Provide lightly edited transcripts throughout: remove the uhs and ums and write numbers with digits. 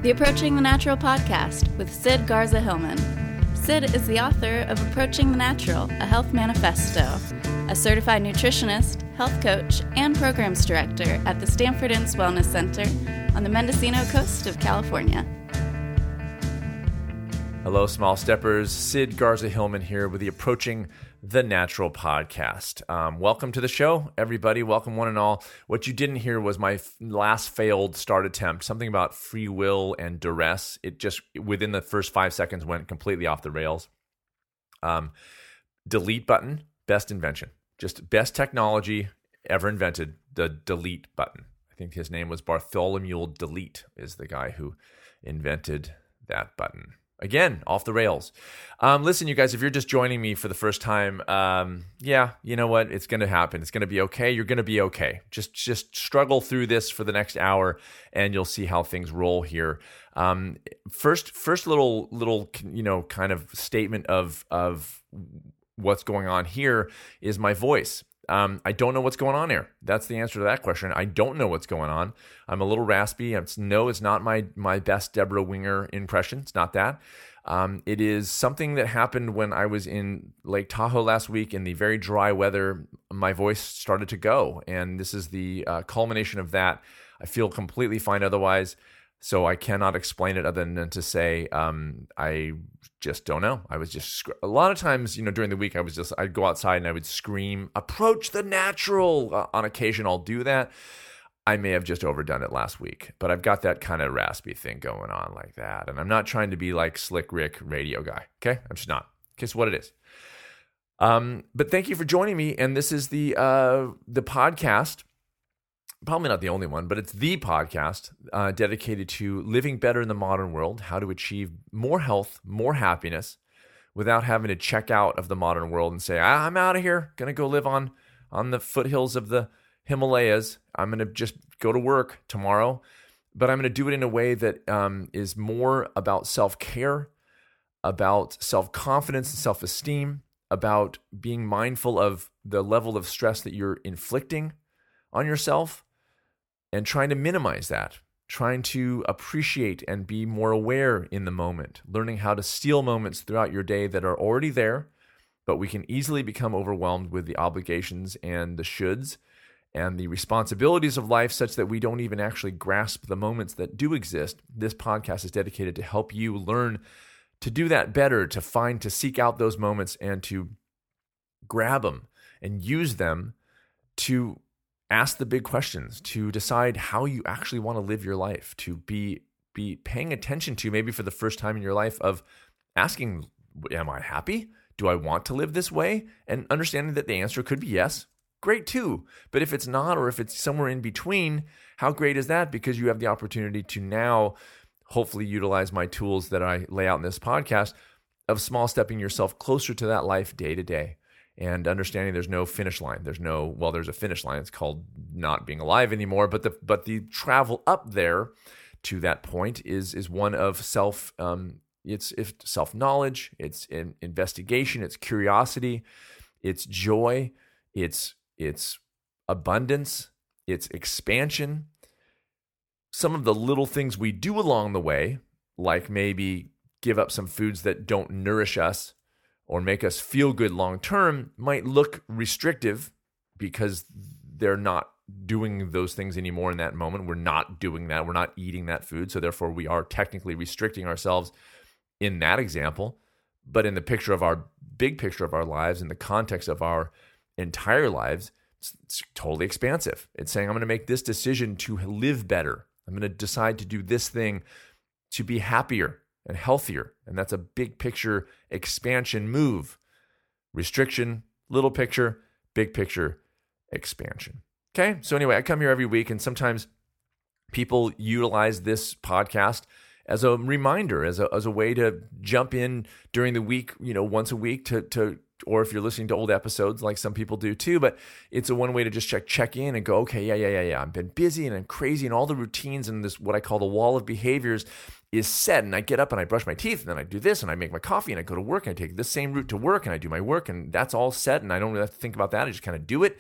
The Approaching the Natural podcast with Sid Garza Hillman. Sid is the author of Approaching the Natural, a health manifesto, a certified nutritionist, health coach, and programs director at the Stanford Inns Wellness Center on the Mendocino coast of California. Hello, Small Steppers. Sid Garza Hillman here with the Approaching the Natural podcast. Welcome to the show, everybody. Welcome, one and all. What you didn't hear was my last failed start attempt, something about free will and duress. It just, within the first 5 seconds, went completely off the rails. Delete button, best invention. Just best technology ever invented, the delete button. I think his name was Bartholomew Delete, is the guy who invented that button. Again, off the rails. Listen, you guys, if you're just joining me for the first time, you know what? It's going to happen. It's going to be okay. You're going to be okay. Just struggle through this for the next hour, and you'll see how things roll here. First little kind of statement of what's going on here is my voice. I don't know what's going on here. That's the answer to that question. I don't know what's going on. I'm a little raspy. It's not my best Deborah Winger impression. It's not that. It is something that happened when I was in Lake Tahoe last week in the very dry weather. My voice started to go, and this is the culmination of that. I feel completely fine otherwise, so I cannot explain it other than to say I just don't know. I was just a lot of times, during the week, I'd go outside and I would scream, "Approach the natural." On occasion, I'll do that. I may have just overdone it last week, but I've got that kind of raspy thing going on like that, and I'm not trying to be like Slick Rick radio guy. Okay, I'm just not. Guess what it is. But thank you for joining me, and this is the podcast. Probably not the only one, but it's the podcast dedicated to living better in the modern world, how to achieve more health, more happiness without having to check out of the modern world and say, I'm out of here, going to go live on the foothills of the Himalayas. I'm going to just go to work tomorrow, but I'm going to do it in a way that is more about self-care, about self-confidence and self-esteem, about being mindful of the level of stress that you're inflicting on yourself, and trying to minimize that, trying to appreciate and be more aware in the moment, learning how to steal moments throughout your day that are already there, but we can easily become overwhelmed with the obligations and the shoulds and the responsibilities of life such that we don't even actually grasp the moments that do exist. This podcast is dedicated to help you learn to do that better, to seek out those moments and to grab them and use them to ask the big questions, to decide how you actually want to live your life, to be paying attention to, maybe for the first time in your life, of asking, am I happy? Do I want to live this way? And understanding that the answer could be yes, great too. But if it's not, or if it's somewhere in between, how great is that? Because you have the opportunity to now hopefully utilize my tools that I lay out in this podcast of small stepping yourself closer to that life day to day. And understanding there's no finish line. There's a finish line. It's called not being alive anymore. But the travel up there to that point is one of it's self-knowledge, it's investigation, it's curiosity, it's joy, it's abundance, it's expansion. Some of the little things we do along the way, like maybe give up some foods that don't nourish us or make us feel good long term, might look restrictive because they're not doing those things anymore in that moment. We're not doing that. We're not eating that food. So therefore, we are technically restricting ourselves in that example. But in the big picture of our lives, in the context of our entire lives, it's totally expansive. It's saying, I'm going to make this decision to live better. I'm going to decide to do this thing to be happier and healthier. And that's a big picture expansion move. Restriction, little picture, big picture expansion. Okay? So anyway, I come here every week, and sometimes people utilize this podcast as a reminder, as a way to jump in during the week, once a week to or if you're listening to old episodes, like some people do too, but it's a one way to just check in and go, okay, yeah. I've been busy and I'm crazy, and all the routines and this, what I call the wall of behaviors, is set. And I get up and I brush my teeth, and then I do this, and I make my coffee, and I go to work, and I take this same route to work, and I do my work, and that's all set, and I don't really have to think about that. I just kind of do it.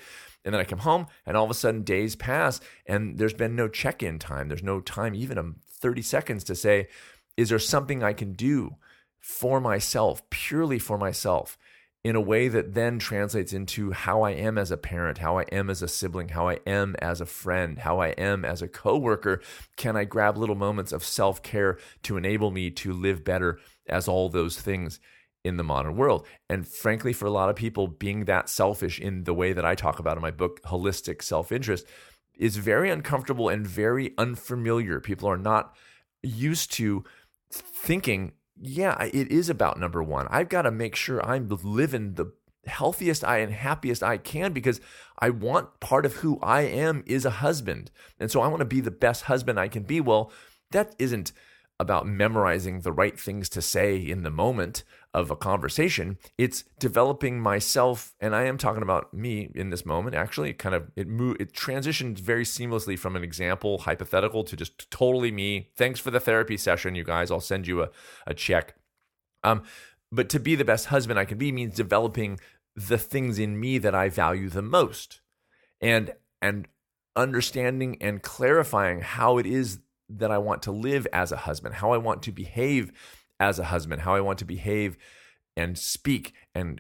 And then I come home and all of a sudden days pass and there's been no check-in time. There's no time, even 30 seconds to say, is there something I can do for myself, purely for myself, in a way that then translates into how I am as a parent, how I am as a sibling, how I am as a friend, how I am as a coworker? Can I grab little moments of self-care to enable me to live better as all those things in the modern world? And frankly, for a lot of people, being that selfish in the way that I talk about in my book, Holistic Self-Interest, is very uncomfortable and very unfamiliar. People are not used to thinking, yeah, it is about number one. I've got to make sure I'm living the healthiest and happiest I can, because I want part of who I am is a husband. And so I want to be the best husband I can be. Well, that isn't about memorizing the right things to say in the moment of a conversation. It's developing myself, and I am talking about me in this moment. Actually, it transitioned very seamlessly from an example hypothetical to just totally me. Thanks for the therapy session, you guys. I'll send you a check. But to be the best husband I can be means developing the things in me that I value the most, and understanding and clarifying how it is that I want to live as a husband, how I want to behave as a husband, how I want to behave and speak and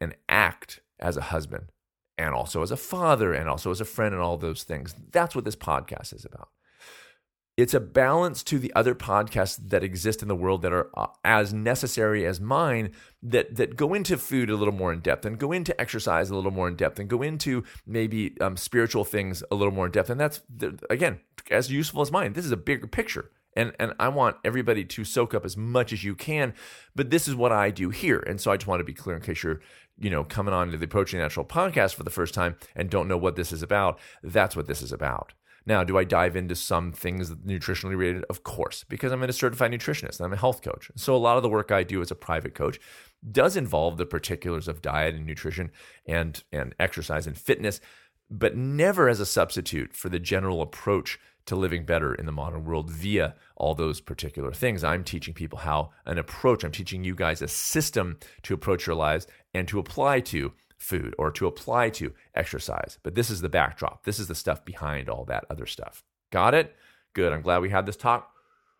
act as a husband, and also as a father, and also as a friend, and all those things. That's what this podcast is about. It's a balance to the other podcasts that exist in the world that are as necessary as mine, that go into food a little more in depth, and go into exercise a little more in depth, and go into maybe spiritual things a little more in depth. And that's, again, as useful as mine. This is a bigger picture. And I want everybody to soak up as much as you can, but this is what I do here. And so I just want to be clear in case you're, coming on to the Approaching the Natural podcast for the first time and don't know what this is about. That's what this is about. Now, do I dive into some things nutritionally related? Of course, because I'm a certified nutritionist and I'm a health coach. So a lot of the work I do as a private coach does involve the particulars of diet and nutrition and exercise and fitness, but never as a substitute for the general approach to living better in the modern world via all those particular things. I'm teaching people I'm teaching you guys a system to approach your lives and to apply to food or to apply to exercise. But this is the backdrop. This is the stuff behind all that other stuff. Got it? Good. I'm glad we had this talk.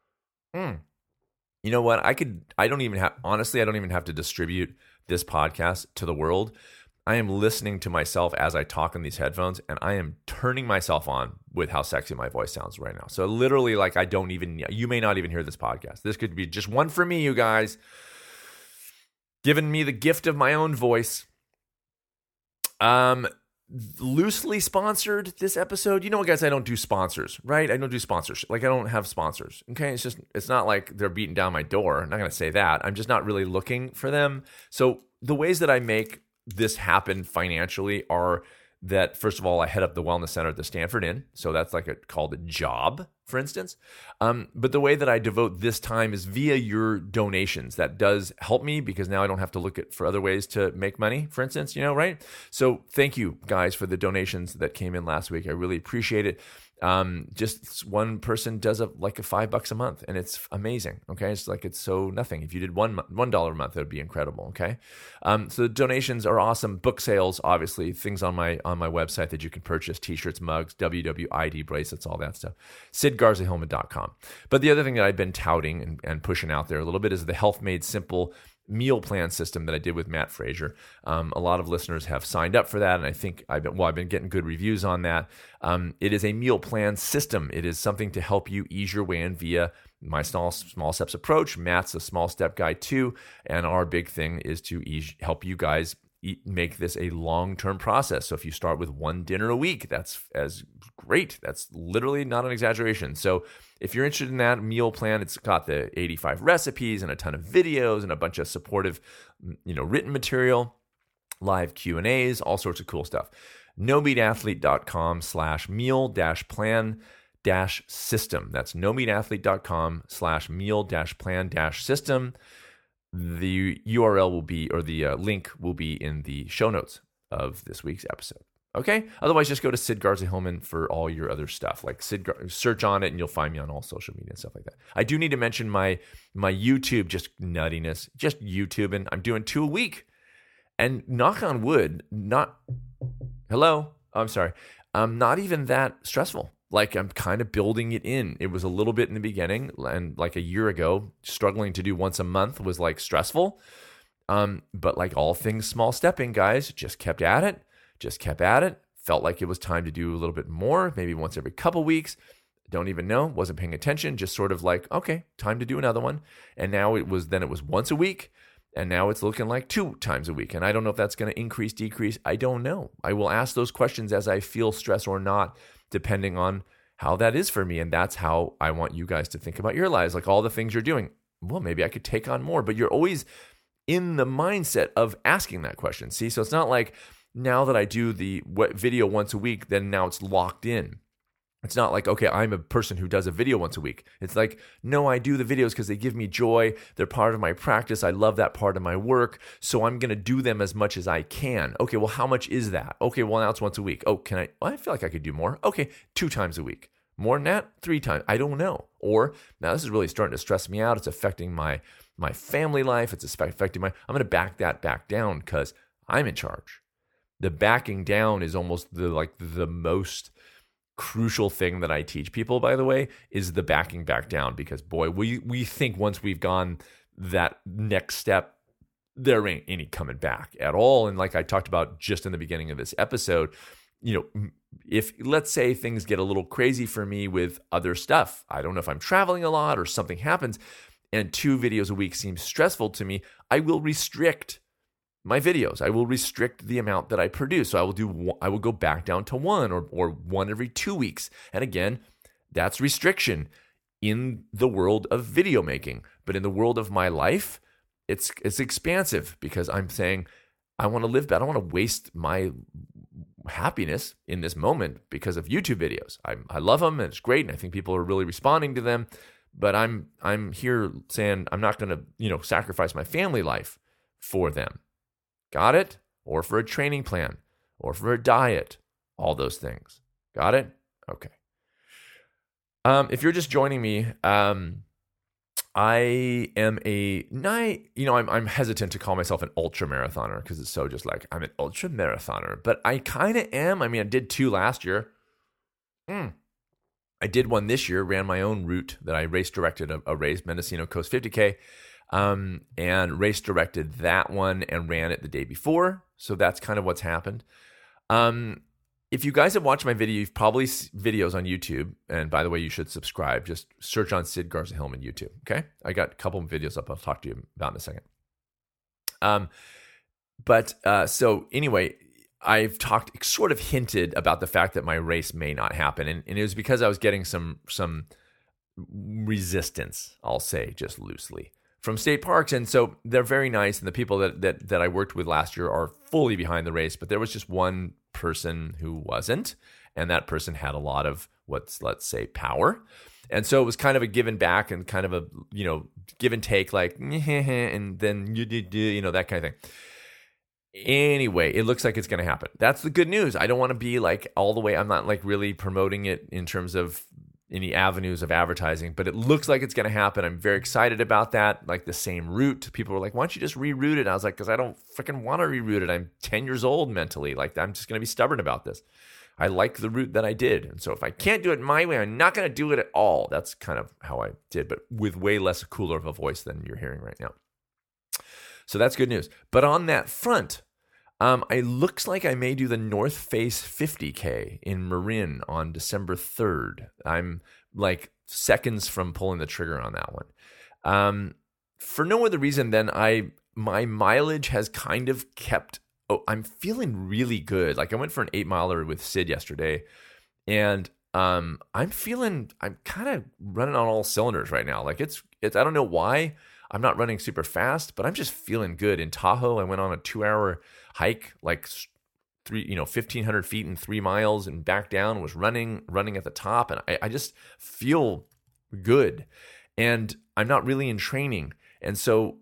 You know what? I don't even have to distribute this podcast to the world. I am listening to myself as I talk in these headphones, and I am turning myself on with how sexy my voice sounds right now. So literally, you may not even hear this podcast. This could be just one for me, you guys. Giving me the gift of my own voice. Loosely sponsored this episode. You know what, guys? I don't do sponsors, right? I don't do sponsors. I don't have sponsors. Okay. It's not like they're beating down my door. I'm not going to say that. I'm just not really looking for them. So the ways that I make this happen financially are that, first of all, I head up the wellness center at the Stanford Inn. So that's called a job, for instance. But the way that I devote this time is via your donations. That does help me because now I don't have to look for other ways to make money, for instance, right? So thank you guys for the donations that came in last week. I really appreciate it. Just one person does like $5 a month, and it's amazing. Okay. It's so nothing. If you did $1 a month, that would be incredible. Okay. So the donations are awesome. Book sales, obviously, things on my website that you can purchase: t-shirts, mugs, WWID bracelets, all that stuff. SidGarzaHillman.com. But the other thing that I've been touting and pushing out there a little bit is the Health Made Simple meal plan system that I did with Matt Frazier. A lot of listeners have signed up for that, and I think I've been getting good reviews on that. It is a meal plan system. It is something to help you ease your way in via my small steps approach. Matt's a small step guide too, and our big thing is to help you guys make this a long-term process. So if you start with one dinner a week, that's as great. That's literally not an exaggeration. So if you're interested in that meal plan, it's got the 85 recipes and a ton of videos and a bunch of supportive, written material, live Q&As, all sorts of cool stuff. nomeatathlete.com/meal-plan-system. That's nomeatathlete.com/meal-plan-system. The URL will be, or the link will be in the show notes of this week's episode. Okay. Otherwise, just go to Sid Garza Hillman for all your other stuff. Search on it, and you'll find me on all social media and stuff like that. I do need to mention my YouTube, just nuttiness, just YouTubing. I'm doing 2 a week, and knock on wood, Hello. I'm sorry, not even that stressful. Like I'm kind of building it in. It was a little bit in the beginning, and like a year ago, struggling to do once a month was like stressful. But like all things small stepping, guys, just kept at it. Felt like it was time to do a little bit more, maybe once every couple weeks. Don't even know, wasn't paying attention, just sort of like, okay, time to do another one. And now it was once a week, and now it's looking like 2 times a week. And I don't know if that's going to increase, decrease. I don't know. I will ask those questions as I feel stress or not, depending on how that is for me. And that's how I want you guys to think about your lives. Like all the things you're doing, well, maybe I could take on more, but you're always in the mindset of asking that question. See, so it's not like now that I do the video once a week, then now it's locked in. It's not like, okay, I'm a person who does a video once a week. It's like, no, I do the videos because they give me joy. They're part of my practice. I love that part of my work. So I'm going to do them as much as I can. Okay, well, how much is that? Okay, well, now it's once a week. Oh, can I? Well, I feel like I could do more. Okay, 2 times a week. More than that? 3 times. I don't know. Or now this is really starting to stress me out. It's affecting my family life. It's affecting I'm going to back that back down because I'm in charge. The backing down is almost the most crucial thing that I teach people, by the way, is the backing back down, because boy, we think once we've gone that next step, there ain't any coming back at all. And like I talked about just in the beginning of this episode, if let's say things get a little crazy for me with other stuff, I don't know if I'm traveling a lot or something happens and 2 videos a week seems stressful to me, I will restrict my videos. I will restrict the amount that I produce. So I will go back down to 1 or 1 every 2 weeks. And again, that's restriction in the world of video making. But in the world of my life, it's expansive, because I'm saying I want to live better. I don't want to waste my happiness in this moment because of YouTube videos. I love them and it's great, and I think people are really responding to them. But I'm here saying I'm not going to sacrifice my family life for them. Got it? Or for a training plan, or for a diet, all those things. Got it? Okay. If you're just joining me, I am I'm hesitant to call myself an ultra marathoner because it's so just like I'm an ultra marathoner, but I kind of am. I mean, I did 2 last year. I did 1 this year, ran my own route that I race directed a race, Mendocino Coast 50K. And race directed that one and ran it the day before. So that's kind of what's happened. If you guys have watched my video, you've probably seen videos on YouTube. And by the way, you should subscribe. Just search on Sid Garza Hillman YouTube. Okay. I got a couple of videos up I'll talk to you about in a second. So anyway, I've sort of hinted about the fact that my race may not happen. And it was because I was getting some resistance, I'll say just loosely, from state parks. And so they're very nice. And the people that I worked with last year are fully behind the race, but there was just one person who wasn't. And that person had a lot of let's say power. And so it was kind of a give and back and kind of a, give and take, like, and then that kind of thing. Anyway, it looks like it's going to happen. That's the good news. I don't want to be like all the way. I'm not like really promoting it in terms of any avenues of advertising, but it looks like it's going to happen. I'm very excited about that. Like the same route. People were like, why don't you just reroute it? And I was like, because I don't freaking want to reroute it. I'm 10 years old mentally. Like I'm just going to be stubborn about this. I like the route that I did. And so if I can't do it my way, I'm not going to do it at all. That's kind of how I did, but with way less cooler of a voice than you're hearing right now. So that's good news. But on that front, it looks like I may do the North Face 50K in Marin on December 3rd. I'm like seconds from pulling the trigger on that one. For no other reason than my mileage has kind of kept. I'm feeling really good. Like I went for an 8-miler with Sid yesterday, and I'm kind of running on all cylinders right now. Like it's I don't know why I'm not running super fast, but I'm just feeling good. In Tahoe, I went on a 2-hour hike, like 1,500 feet in 3 miles, and back down, was running at the top. And I just feel good, and I'm not really in training. And so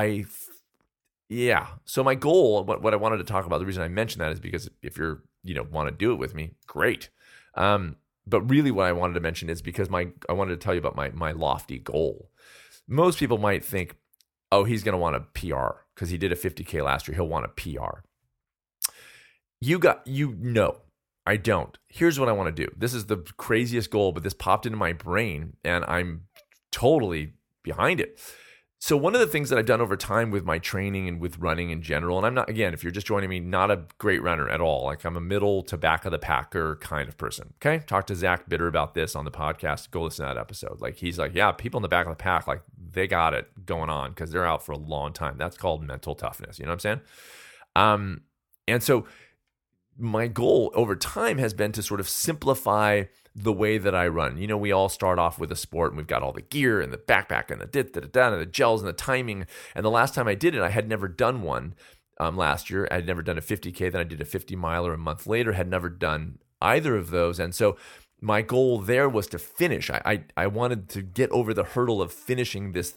So my goal, what I wanted to talk about, the reason I mentioned that is because if you're, want to do it with me, great. But really what I wanted to mention is because I wanted to tell you about my lofty goal. Most people might think, oh, he's going to want a PR because he did a 50K last year. He'll want a PR. I don't. Here's what I want to do. This is the craziest goal, but this popped into my brain and I'm totally behind it. So one of the things that I've done over time with my training and with running in general, and I'm not, again, if you're just joining me, not a great runner at all. Like I'm a middle to back of the packer kind of person. Okay. Talk to Zach Bitter about this on the podcast. Go listen to that episode. Like he's like, yeah, people in the back of the pack, like they got it going on because they're out for a long time. That's called mental toughness. You know what I'm saying? And so my goal over time has been to sort of simplify the way that I run. You know, we all start off with a sport and we've got all the gear and the backpack and the gels and the timing. And the last time I did it, I had never done one last year. I had never done a 50K. Then I did a 50 miler a month later, had never done either of those. And so my goal there was to finish. I wanted to get over the hurdle of finishing this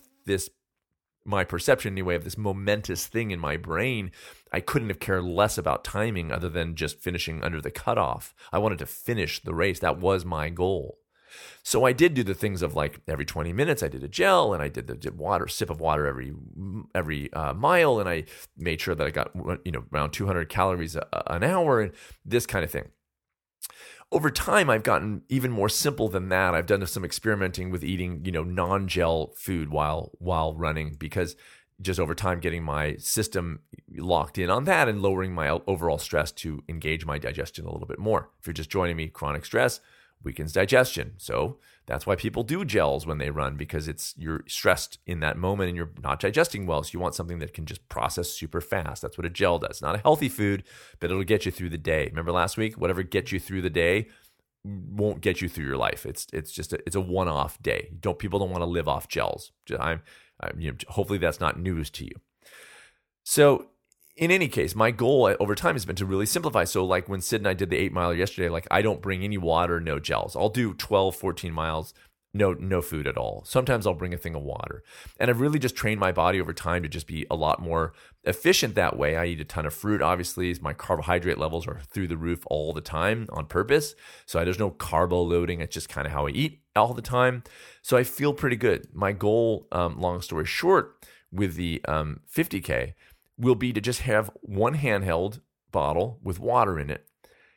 my perception anyway of this momentous thing in my brain. I couldn't have cared less about timing other than just finishing under the cutoff. I wanted to finish the race. That was my goal. So I did do the things of like every 20 minutes I did a gel and I did the sip of water every mile, and I made sure that I got around 200 calories an hour and this kind of thing. Over time, I've gotten even more simple than that. I've done some experimenting with eating, non-gel food while running, because just over time getting my system locked in on that and lowering my overall stress to engage my digestion a little bit more. If you're just joining me, chronic stress weakens digestion. So that's why people do gels when they run, because you're stressed in that moment and you're not digesting well. So you want something that can just process super fast. That's what a gel does. Not a healthy food, but it'll get you through the day. Remember last week, whatever gets you through the day won't get you through your life. It's a one-off day. People don't want to live off gels. Hopefully that's not news to you. So in any case, my goal over time has been to really simplify. So like when Sid and I did the 8 miler yesterday, like I don't bring any water, no gels. I'll do 12, 14 miles, no food at all. Sometimes I'll bring a thing of water. And I've really just trained my body over time to just be a lot more efficient that way. I eat a ton of fruit, obviously. My carbohydrate levels are through the roof all the time on purpose. So there's no carbo loading. It's just kind of how I eat all the time. So I feel pretty good. My goal, long story short, with the 50K will be to just have one handheld bottle with water in it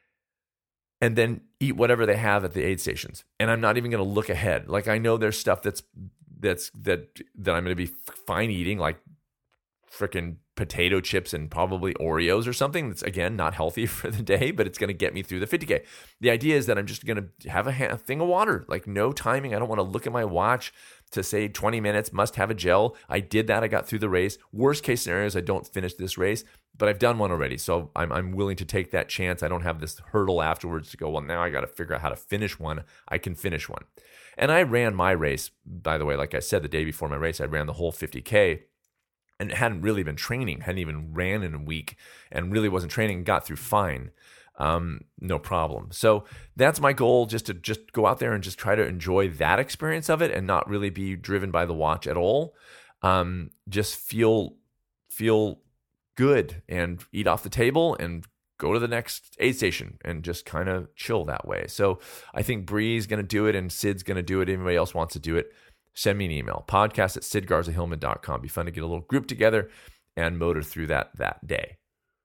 and then eat whatever they have at the aid stations. And I'm not even going to look ahead. Like I know there's stuff that I'm going to be fine eating, like freaking potato chips and probably Oreos or something that's, again, not healthy for the day, but it's going to get me through the 50K. The idea is that I'm just going to have a thing of water, like no timing. I don't want to look at my watch to say 20 minutes, must have a gel. I did that. I got through the race. Worst case scenario is I don't finish this race, but I've done one already. So I'm willing to take that chance. I don't have this hurdle afterwards to go, well, now I got to figure out how to finish one. I can finish one. And I ran my race, by the way, like I said, the day before my race, I ran the whole 50K. And hadn't really been training, hadn't even ran in a week, and really wasn't training, got through fine, no problem. So that's my goal, just to go out there and just try to enjoy that experience of it and not really be driven by the watch at all. Just feel good and eat off the table and go to the next aid station and just kind of chill that way. So I think Bree's going to do it and Sid's going to do it. Anybody else wants to do it, send me an email, podcast@sidgarzahillman.com. Be fun to get a little group together and motor through that day.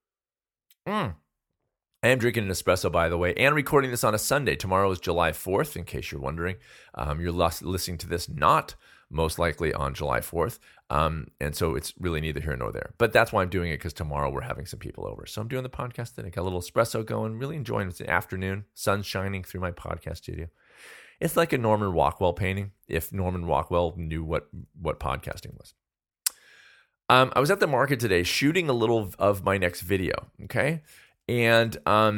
I am drinking an espresso, by the way, and recording this on a Sunday. Tomorrow is July 4th, in case you're wondering. You're listening to this not most likely on July 4th, and so it's really neither here nor there. But that's why I'm doing it, because tomorrow we're having some people over. So I'm doing the podcast today. Got a little espresso going, really enjoying it. It's an afternoon, sun's shining through my podcast studio. It's like a Norman Rockwell painting, if Norman Rockwell knew what podcasting was. I was at the market today shooting a little of my next video, okay? And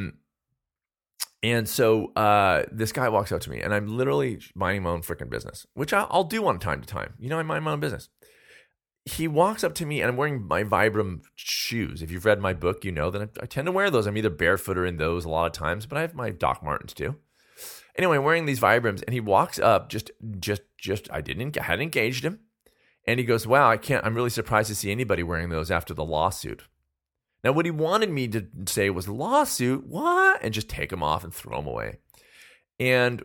so this guy walks up to me, and I'm literally minding my own freaking business, which I'll do on time to time. I mind my own business. He walks up to me, and I'm wearing my Vibram shoes. If you've read my book, you know that I tend to wear those. I'm either barefoot or in those a lot of times, but I have my Doc Martens too. Anyway, I'm wearing these Vibrams, and he walks up, I hadn't engaged him. And he goes, wow, I'm really surprised to see anybody wearing those after the lawsuit. Now, what he wanted me to say was, lawsuit? What? And just take them off and throw them away. And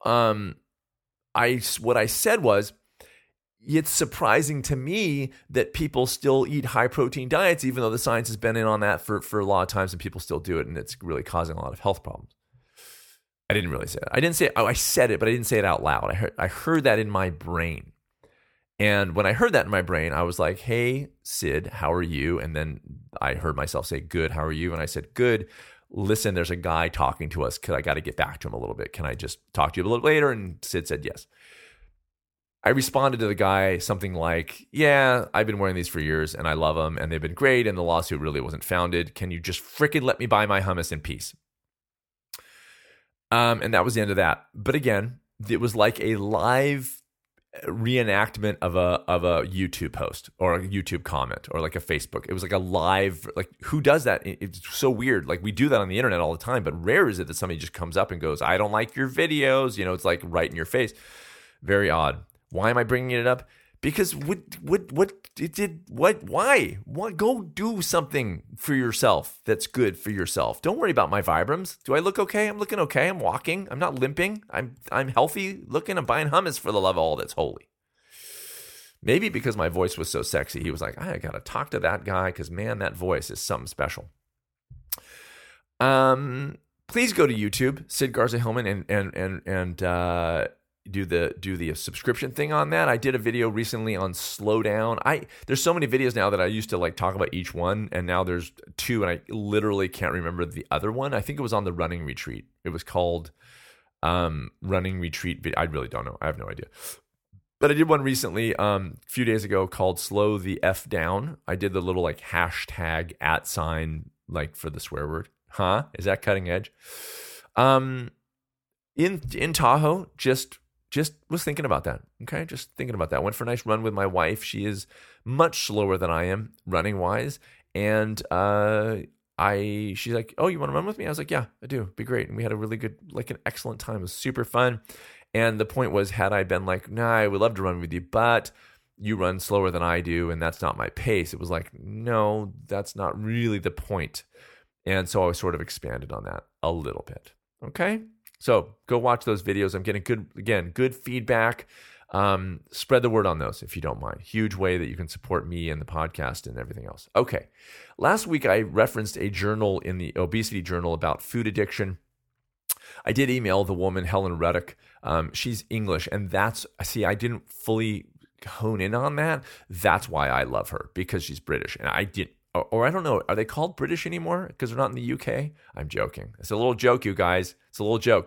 what I said was, it's surprising to me that people still eat high-protein diets, even though the science has been in on that for a lot of times, and people still do it, and it's really causing a lot of health problems. I didn't really say that. I didn't say, I said it, but I didn't say it out loud. I heard that in my brain. And when I heard that in my brain, I was like, hey, Sid, how are you? And then I heard myself say, good, how are you? And I said, good. Listen, there's a guy talking to us. I got to get back to him a little bit. Can I just talk to you a little later? And Sid said, yes. I responded to the guy something like, yeah, I've been wearing these for years and I love them and they've been great and the lawsuit really wasn't founded. Can you just freaking let me buy my hummus in peace? And that was the end of that. But again, it was like a live reenactment of a YouTube post or a YouTube comment or like a Facebook. It was like a live, like who does that? It's so weird. Like we do that on the internet all the time, but rare is it that somebody just comes up and goes, I don't like your videos. You know, it's like right in your face. Very odd. Why am I bringing it up? Because why? Go do something for yourself that's good for yourself. Don't worry about my vibrams. Do I look okay? I'm looking okay. I'm walking. I'm not limping. I'm healthy looking. I'm buying hummus for the love of all that's holy. Maybe because my voice was so sexy, he was like, I got to talk to that guy because, man, that voice is something special. Please go to YouTube, Sid Garza Hillman, and do the subscription thing on that. I did a video recently on slow down. There's so many videos now that I used to like talk about each one, and now there's two, and I literally can't remember the other one. I think it was on the running retreat. It was called running retreat. I really don't know. I have no idea. But I did one recently, a few days ago, called Slow the F Down. I did the little like hashtag @ like for the swear word. Huh? Is that cutting edge? In Tahoe, just was thinking about that. Okay, just thinking about that. Went for a nice run with my wife. She is much slower than I am running wise, and she's like, "Oh, you want to run with me?" I was like, "Yeah, I do. It'd be great." And we had a really good, like an excellent time. It was super fun. And the point was, had I been like, "Nah, I would love to run with you, but you run slower than I do, and that's not my pace," it was like, no, that's not really the point. And so I sort of expanded on that a little bit. Okay. So go watch those videos. I'm getting good feedback. Spread the word on those if you don't mind. Huge way that you can support me and the podcast and everything else. Okay. Last week I referenced a journal in the Obesity Journal about food addiction. I did email the woman, Helen Ruddock. She's English, and I didn't fully hone in on that. That's why I love her, because she's British, and I didn't. Or I don't know, are they called British anymore because they're not in the UK? I'm joking. It's a little joke, you guys. It's a little joke.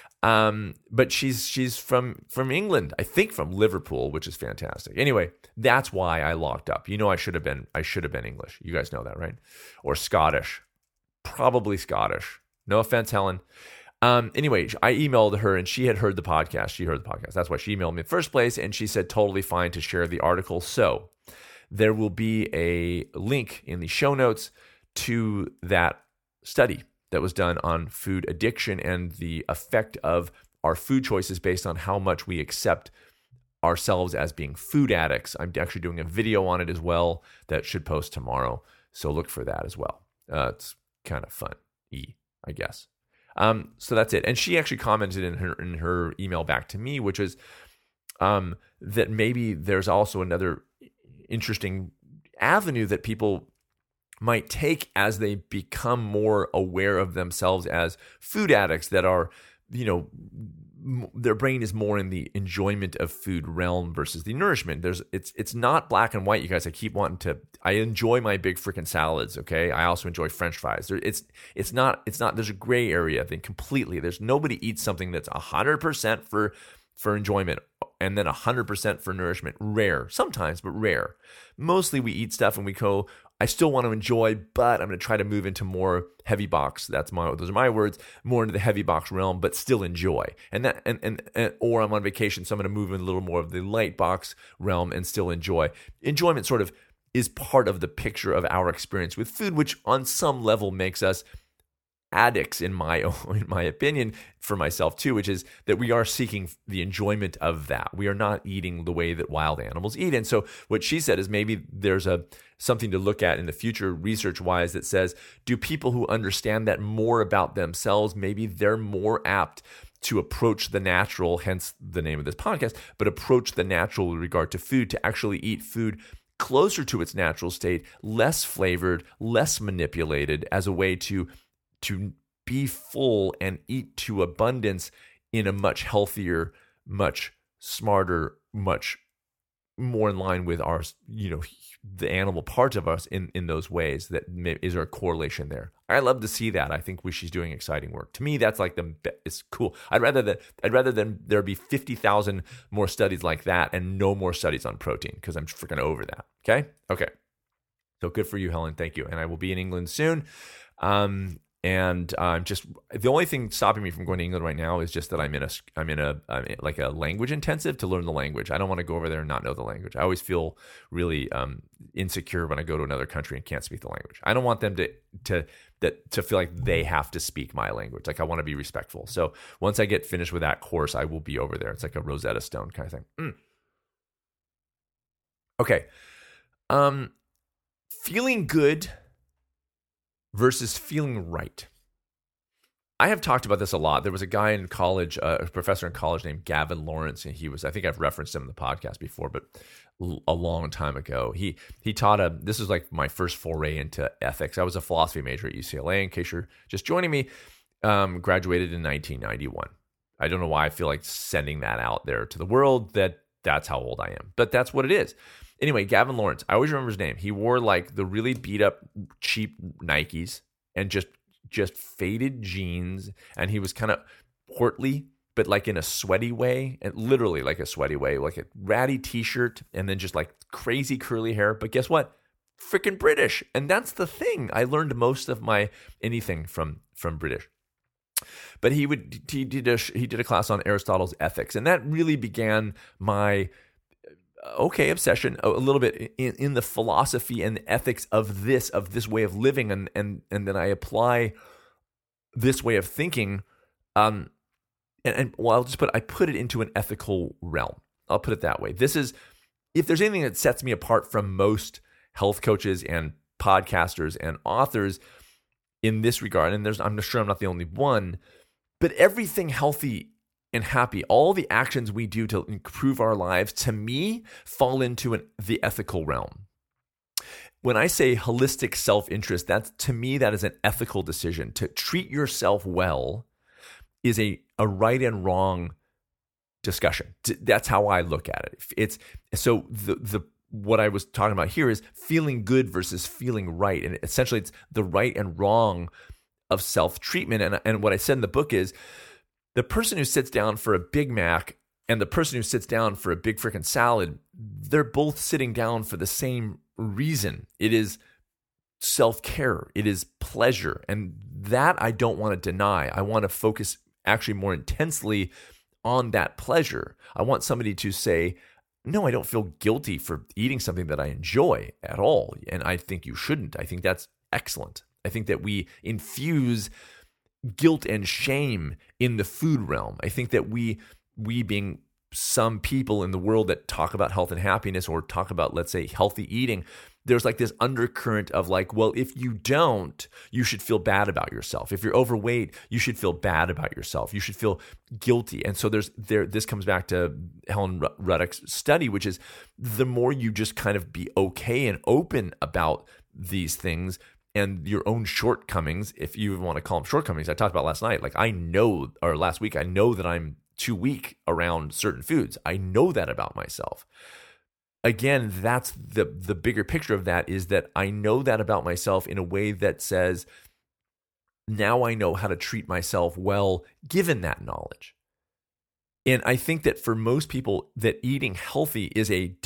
But she's from England, I think from Liverpool, which is fantastic. Anyway, that's why I locked up. You know, I should have been English. You guys know that, right? Or Scottish. Probably Scottish. No offense, Helen. Anyway, I emailed her and she had heard the podcast. She heard the podcast. That's why she emailed me in the first place. And she said totally fine to share the article. So there will be a link in the show notes to that study that was done on food addiction and the effect of our food choices based on how much we accept ourselves as being food addicts. I'm actually doing a video on it as well that should post tomorrow. So look for that as well. It's kind of fun, I guess. So that's it. And she actually commented in her email back to me, which is that maybe there's also another interesting avenue that people might take as they become more aware of themselves as food addicts that are, you know, their brain is more in the enjoyment of food realm versus the nourishment. It's not black and white, you guys. I enjoy my big freaking salads, okay? I also enjoy French fries. It's not, there's a gray area, I think, completely. There's nobody eats something that's 100% for enjoyment and then 100% for nourishment. Rare, sometimes, but rare. Mostly we eat stuff and we go, I still want to enjoy, but I'm going to try to move into more heavy box. Those are my words, more into the heavy box realm, but still enjoy. Or I'm on vacation, so I'm going to move in a little more of the light box realm and still enjoy. Enjoyment sort of is part of the picture of our experience with food, which on some level makes us addicts, in my opinion, for myself too, which is that we are seeking the enjoyment of that. We are not eating the way that wild animals eat. And so what she said is maybe there's something to look at in the future research-wise that says, do people who understand that more about themselves, maybe they're more apt to approach the natural, hence the name of this podcast, but approach the natural with regard to food, to actually eat food closer to its natural state, less flavored, less manipulated, as a way to be full and eat to abundance in a much healthier, much smarter, much more in line with our, the animal parts of us in those ways. That is our correlation there. I love to see that. I think she's doing exciting work. To me, that's like it's cool. I'd rather than there be 50,000 more studies like that and no more studies on protein, because I'm freaking over that. Okay. So good for you, Helen. Thank you. And I will be in England soon. And just the only thing stopping me from going to England right now is just that I'm in a language intensive to learn the language. I don't want to go over there and not know the language. I always feel really insecure when I go to another country and can't speak the language. I don't want them to feel like they have to speak my language. Like, I want to be respectful. So once I get finished with that course, I will be over there. It's like a Rosetta Stone kind of thing. Okay. Feeling good versus feeling right. I have talked about this a lot. There was a guy in college, a professor in college named Gavin Lawrence, and I think I've referenced him in the podcast before, but a long time ago. He taught this is like my first foray into ethics. I was a philosophy major at UCLA, in case you're just joining me. Graduated in 1991. I don't know why I feel like sending that out there to the world, that's how old I am, but that's what it is. Anyway, Gavin Lawrence, I always remember his name. He wore like the really beat up cheap Nikes and just faded jeans, and he was kind of portly, but like in a sweaty way, and literally like a sweaty way, like a ratty t-shirt, and then just like crazy curly hair. But guess what? Freaking British. And that's the thing. I learned most of my anything from British. But he did a class on Aristotle's Ethics, and that really began my obsession a little bit in the philosophy and the ethics of this way of living, and then I apply this way of thinking, and well, I put it into an ethical realm. I'll put it that way. This is, if there's anything that sets me apart from most health coaches and podcasters and authors in this regard, and I'm sure I'm not the only one, but everything healthy and happy, all the actions we do to improve our lives, to me, fall into the ethical realm. When I say holistic self-interest, to me, that is an ethical decision. To treat yourself well is a right and wrong discussion. That's how I look at it. It's so what I was talking about here is feeling good versus feeling right, and essentially, it's the right and wrong of self-treatment. And what I said in the book is, the person who sits down for a Big Mac and the person who sits down for a big freaking salad, they're both sitting down for the same reason. It is self-care. It is pleasure. And that I don't want to deny. I want to focus actually more intensely on that pleasure. I want somebody to say, no, I don't feel guilty for eating something that I enjoy at all. And I think you shouldn't. I think that's excellent. I think that we infuse guilt and shame in the food realm. I think that we being some people in the world that talk about health and happiness, or talk about, let's say, healthy eating, there's like this undercurrent of like, well, if you don't, you should feel bad about yourself. If you're overweight, you should feel bad about yourself. You should feel guilty. And so this comes back to Helen Ruddock's study, which is the more you just kind of be okay and open about these things and your own shortcomings, if you even want to call them shortcomings. I talked about last week, I know that I'm too weak around certain foods. I know that about myself. Again, that's the bigger picture of that, is that I know that about myself in a way that says, now I know how to treat myself well, given that knowledge. And I think that for most people, that eating healthy is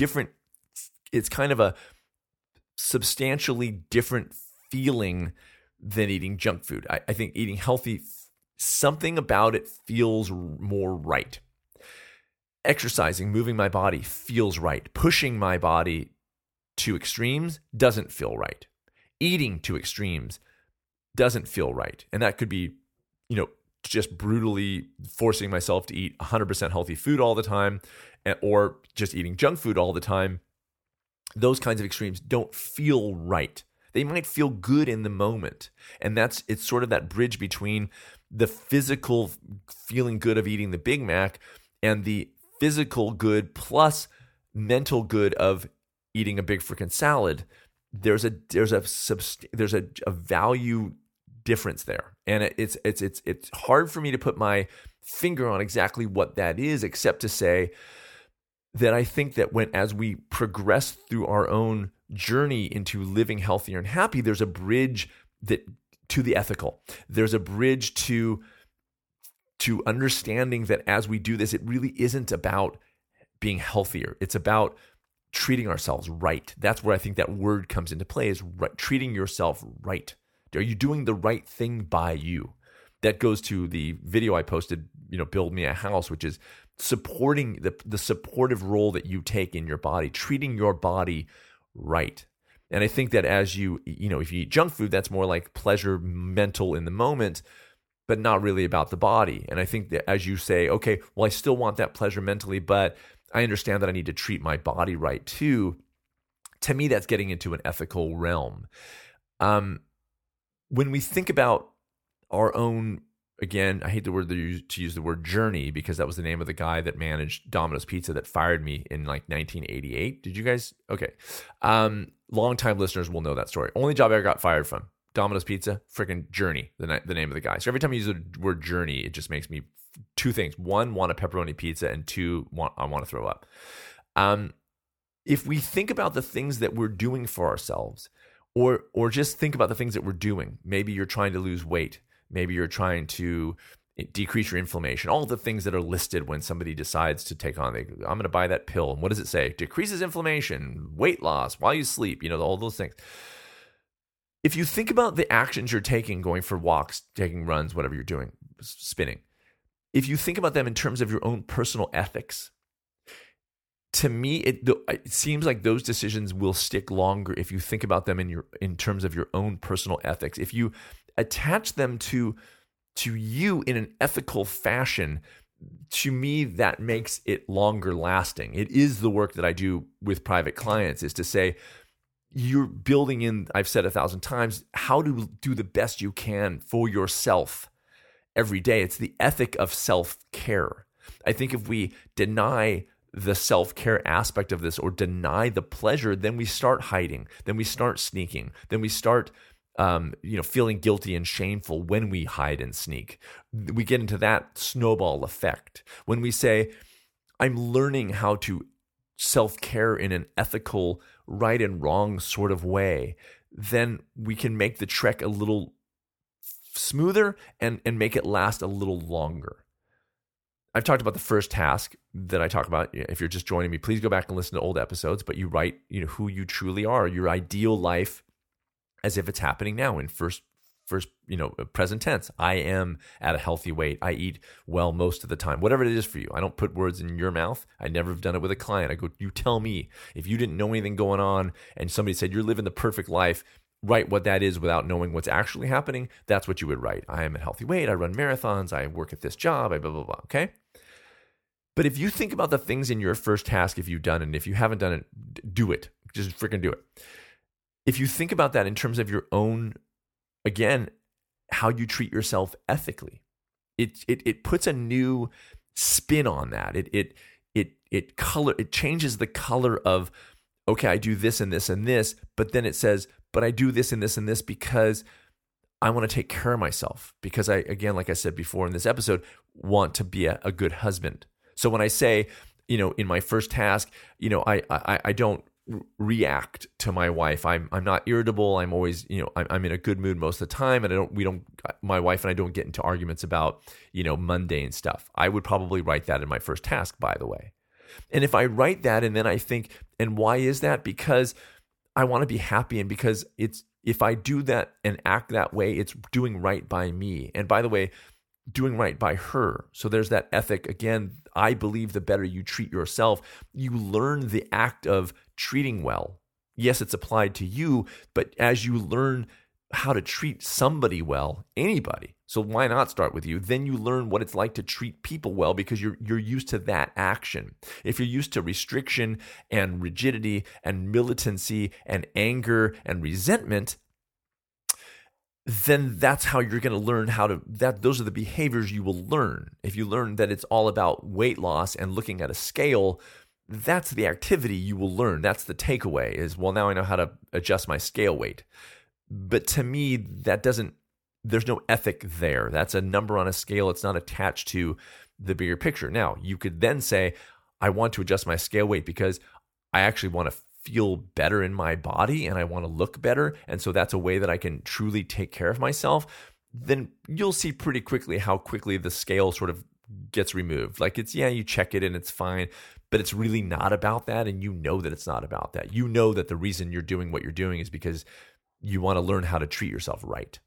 it's kind of a substantially different feeling than eating junk food. I think eating healthy, something about it feels more right. Exercising, moving my body feels right. Pushing my body to extremes doesn't feel right. Eating to extremes doesn't feel right. And that could be, just brutally forcing myself to eat 100% healthy food all the time, or just eating junk food all the time. Those kinds of extremes don't feel right. They might feel good in the moment. And it's sort of that bridge between the physical feeling good of eating the Big Mac and the physical good plus mental good of eating a big freaking salad. There's a value difference there. And it's hard for me to put my finger on exactly what that is, except to say that I think that as we progress through our own journey into living healthier and happy, there's a bridge to the ethical. There's a bridge to understanding that as we do this, it really isn't about being healthier. It's about treating ourselves right. That's where I think that word comes into play, is right, treating yourself right. Are you doing the right thing by you? That goes to the video I posted, Build Me a House, which is supporting the supportive role that you take in your body, treating your body right. And I think that as if you eat junk food, that's more like pleasure mental in the moment, but not really about the body. And I think that as you say, okay, well, I still want that pleasure mentally, but I understand that I need to treat my body right too. To me, that's getting into an ethical realm. When we think about our own, again, I hate to use the word journey, because that was the name of the guy that managed Domino's Pizza that fired me in like 1988. Did you guys? Okay. Longtime listeners will know that story. Only job I ever got fired from, Domino's Pizza, freaking Journey, the name of the guy. So every time you use the word journey, it just makes me two things. One, want a pepperoni pizza, and two, I want to throw up. If we think about the things that we're doing for ourselves, or just think about the things that we're doing, maybe you're trying to lose weight, maybe you're trying to decrease your inflammation, all the things that are listed when somebody decides to take on, I'm going to buy that pill. And what does it say? Decreases inflammation, weight loss, while you sleep, all those things. If you think about the actions you're taking, going for walks, taking runs, whatever you're doing, spinning, if you think about them in terms of your own personal ethics, to me, it seems like those decisions will stick longer if you think about them in terms of your own personal ethics. If you attach them to you in an ethical fashion, to me, that makes it longer lasting. It is the work that I do with private clients, is to say, you're building in, I've said 1,000 times, how to do the best you can for yourself every day. It's the ethic of self-care. I think if we deny the self-care aspect of this, or deny the pleasure, then we start hiding, then we start sneaking, then we start feeling guilty and shameful when we hide and sneak. We get into that snowball effect. When we say, I'm learning how to self-care in an ethical, right and wrong sort of way, then we can make the trek a little smoother and make it last a little longer. I've talked about the first task that I talk about. If you're just joining me, please go back and listen to old episodes, but you write, who you truly are, your ideal life as if it's happening now in first, present tense. I am at a healthy weight. I eat well most of the time, whatever it is for you. I don't put words in your mouth. I never have done it with a client. I go, you tell me. If you didn't know anything going on and somebody said, you're living the perfect life, write what that is without knowing what's actually happening. That's what you would write. I am at a healthy weight. I run marathons. I work at this job. I blah, blah, blah. Okay. But if you think about the things in your first task, if you've done it, and if you haven't done it, do it. Just freaking do it. If you think about that in terms of your own, again, how you treat yourself ethically, it puts a new spin on that. It changes the color of, okay, I do this and this and this, but then it says, but I do this and this and this because I want to take care of myself, because I, again, like I said before in this episode, want to be a good husband. So when I say, in my first task, I don't react to my wife. I'm not irritable. I'm always, I'm in a good mood most of the time, and my wife and I don't get into arguments about, mundane stuff. I would probably write that in my first task, by the way. And if I write that and then I think, and why is that? Because I want to be happy, and because if I do that and act that way, it's doing right by me. And by the way, doing right by her. So there's that ethic. Again, I believe the better you treat yourself, you learn the act of treating well. Yes, it's applied to you, but as you learn how to treat somebody well, anybody, so why not start with you? Then you learn what it's like to treat people well, because you're used to that action. If you're used to restriction and rigidity and militancy and anger and resentment, then that's how you're going to learn those are the behaviors you will learn. If you learn that it's all about weight loss and looking at a scale, that's the activity you will learn. That's the takeaway is, well, now I know how to adjust my scale weight. But to me, that doesn't there's no ethic there. That's a number on a scale. It's not attached to the bigger picture. Now, you could then say, I want to adjust my scale weight because I actually want to feel better in my body and I want to look better. And so that's a way that I can truly take care of myself. Then you'll see pretty quickly how quickly the scale sort of gets removed. Like you check it and it's fine, but it's really not about that. And you know that it's not about that. You know that the reason you're doing what you're doing is because you want to learn how to treat yourself right.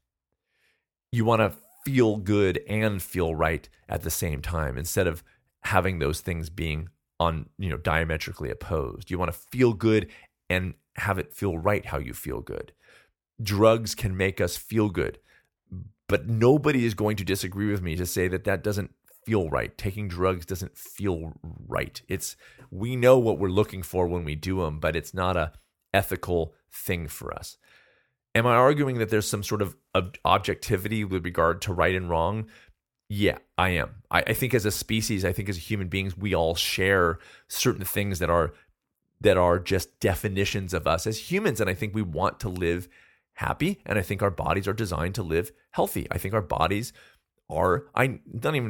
You want to feel good and feel right at the same time instead of having those things being diametrically opposed. You want to feel good and have it feel right how you feel good. Drugs can make us feel good, but nobody is going to disagree with me to say that doesn't feel right. Taking drugs doesn't feel right. We know what we're looking for when we do them, but it's not a ethical thing for us. Am I arguing that there's some sort of objectivity with regard to right and wrong? Yeah, I am. I think as a species, I think as human beings, we all share certain things that are just definitions of us as humans. And I think we want to live happy. And I think our bodies are designed to live healthy. I think our bodies I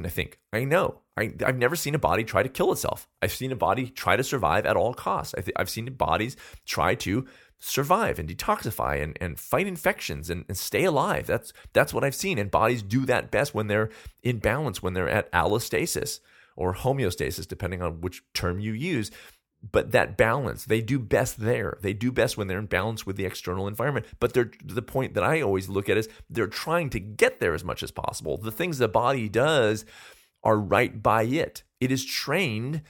know. I've never seen a body try to kill itself. I've seen a body try to survive at all costs. I've seen bodies try to survive and detoxify and fight infections and stay alive. That's what I've seen. And bodies do that best when they're in balance, when they're at allostasis or homeostasis, depending on which term you use. But that balance, they do best there. They do best when they're in balance with the external environment. But the point that I always look at is they're trying to get there as much as possible. The things the body does are right by it. It is trained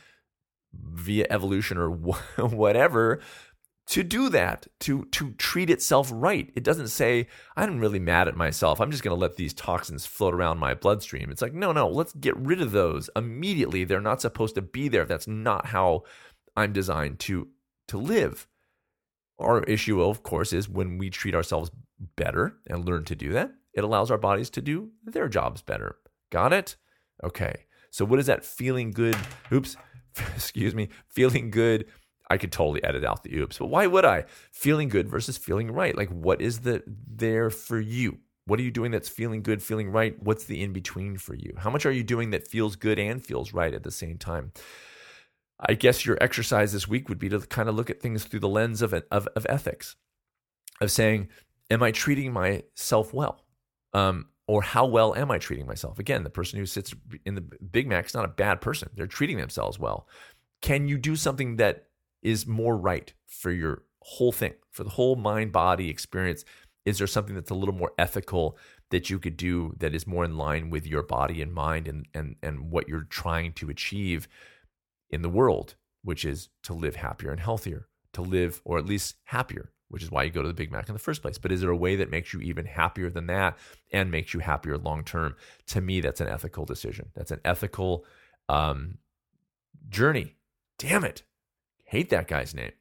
via evolution or whatever to do that, to treat itself right. It doesn't say, I'm really mad at myself. I'm just going to let these toxins float around my bloodstream. It's like, no, let's get rid of those immediately. They're not supposed to be there. That's not how I'm designed to live. Our issue, of course, is when we treat ourselves better and learn to do that, it allows our bodies to do their jobs better. Got it? Okay. So what is that feeling good? Feeling good. I could totally edit out the oops, but why would I? Feeling good versus feeling right. Like, what is there for you? What are you doing that's feeling good, feeling right? What's the in-between for you? How much are you doing that feels good and feels right at the same time? I guess your exercise this week would be to kind of look at things through the lens of ethics, of saying, am I treating myself well? Or how well am I treating myself? Again, the person who sits in the Big Mac is not a bad person. They're treating themselves well. Can you do something that is more right for your whole thing, for the whole mind-body experience? Is there something that's a little more ethical that you could do that is more in line with your body and mind and what you're trying to achieve in the world, which is to live happier and healthier, to live, or at least happier, which is why you go to the Big Mac in the first place. But is there a way that makes you even happier than that and makes you happier long-term? To me, that's an ethical decision. That's an ethical journey. Damn it. Hate that guy's name.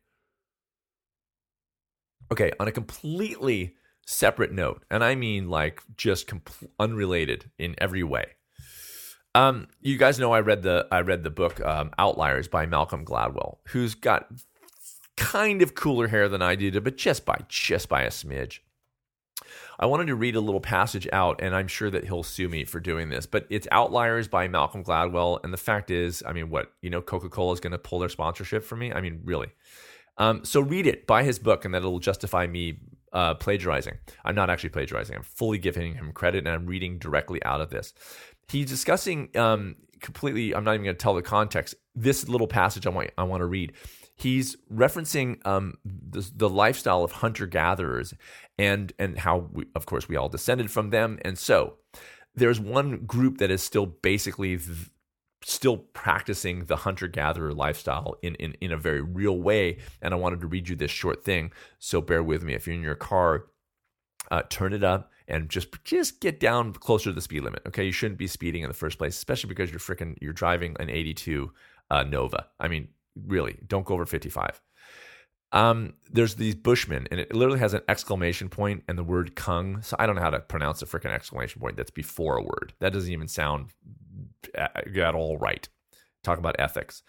Okay, on a completely separate note, and I mean like just unrelated in every way. You guys know I read the book Outliers by Malcolm Gladwell, who's got kind of cooler hair than I did, but just by a smidge. I wanted to read a little passage out, and I'm sure that he'll sue me for doing this, but it's Outliers by Malcolm Gladwell, and the fact is, I mean, Coca-Cola is going to pull their sponsorship from me? I mean, really. So read it, buy his book, and that'll justify me plagiarizing. I'm not actually plagiarizing. I'm fully giving him credit, and I'm reading directly out of this. He's discussing completely, I'm not even going to tell the context, this little passage I want to read. He's referencing the lifestyle of hunter-gatherers and how, of course, we all descended from them. And so there's one group that is still basically still practicing the hunter-gatherer lifestyle in a very real way. And I wanted to read you this short thing, so bear with me. If you're in your car, turn it up and just get down closer to the speed limit. Okay, you shouldn't be speeding in the first place, especially because you're driving an 82 Nova. I mean, really, don't go over 55. There's these Bushmen, and it literally has an exclamation point and the word kung. So I don't know how to pronounce a freaking exclamation point that's before a word. That doesn't even sound at all right. Talk about ethics.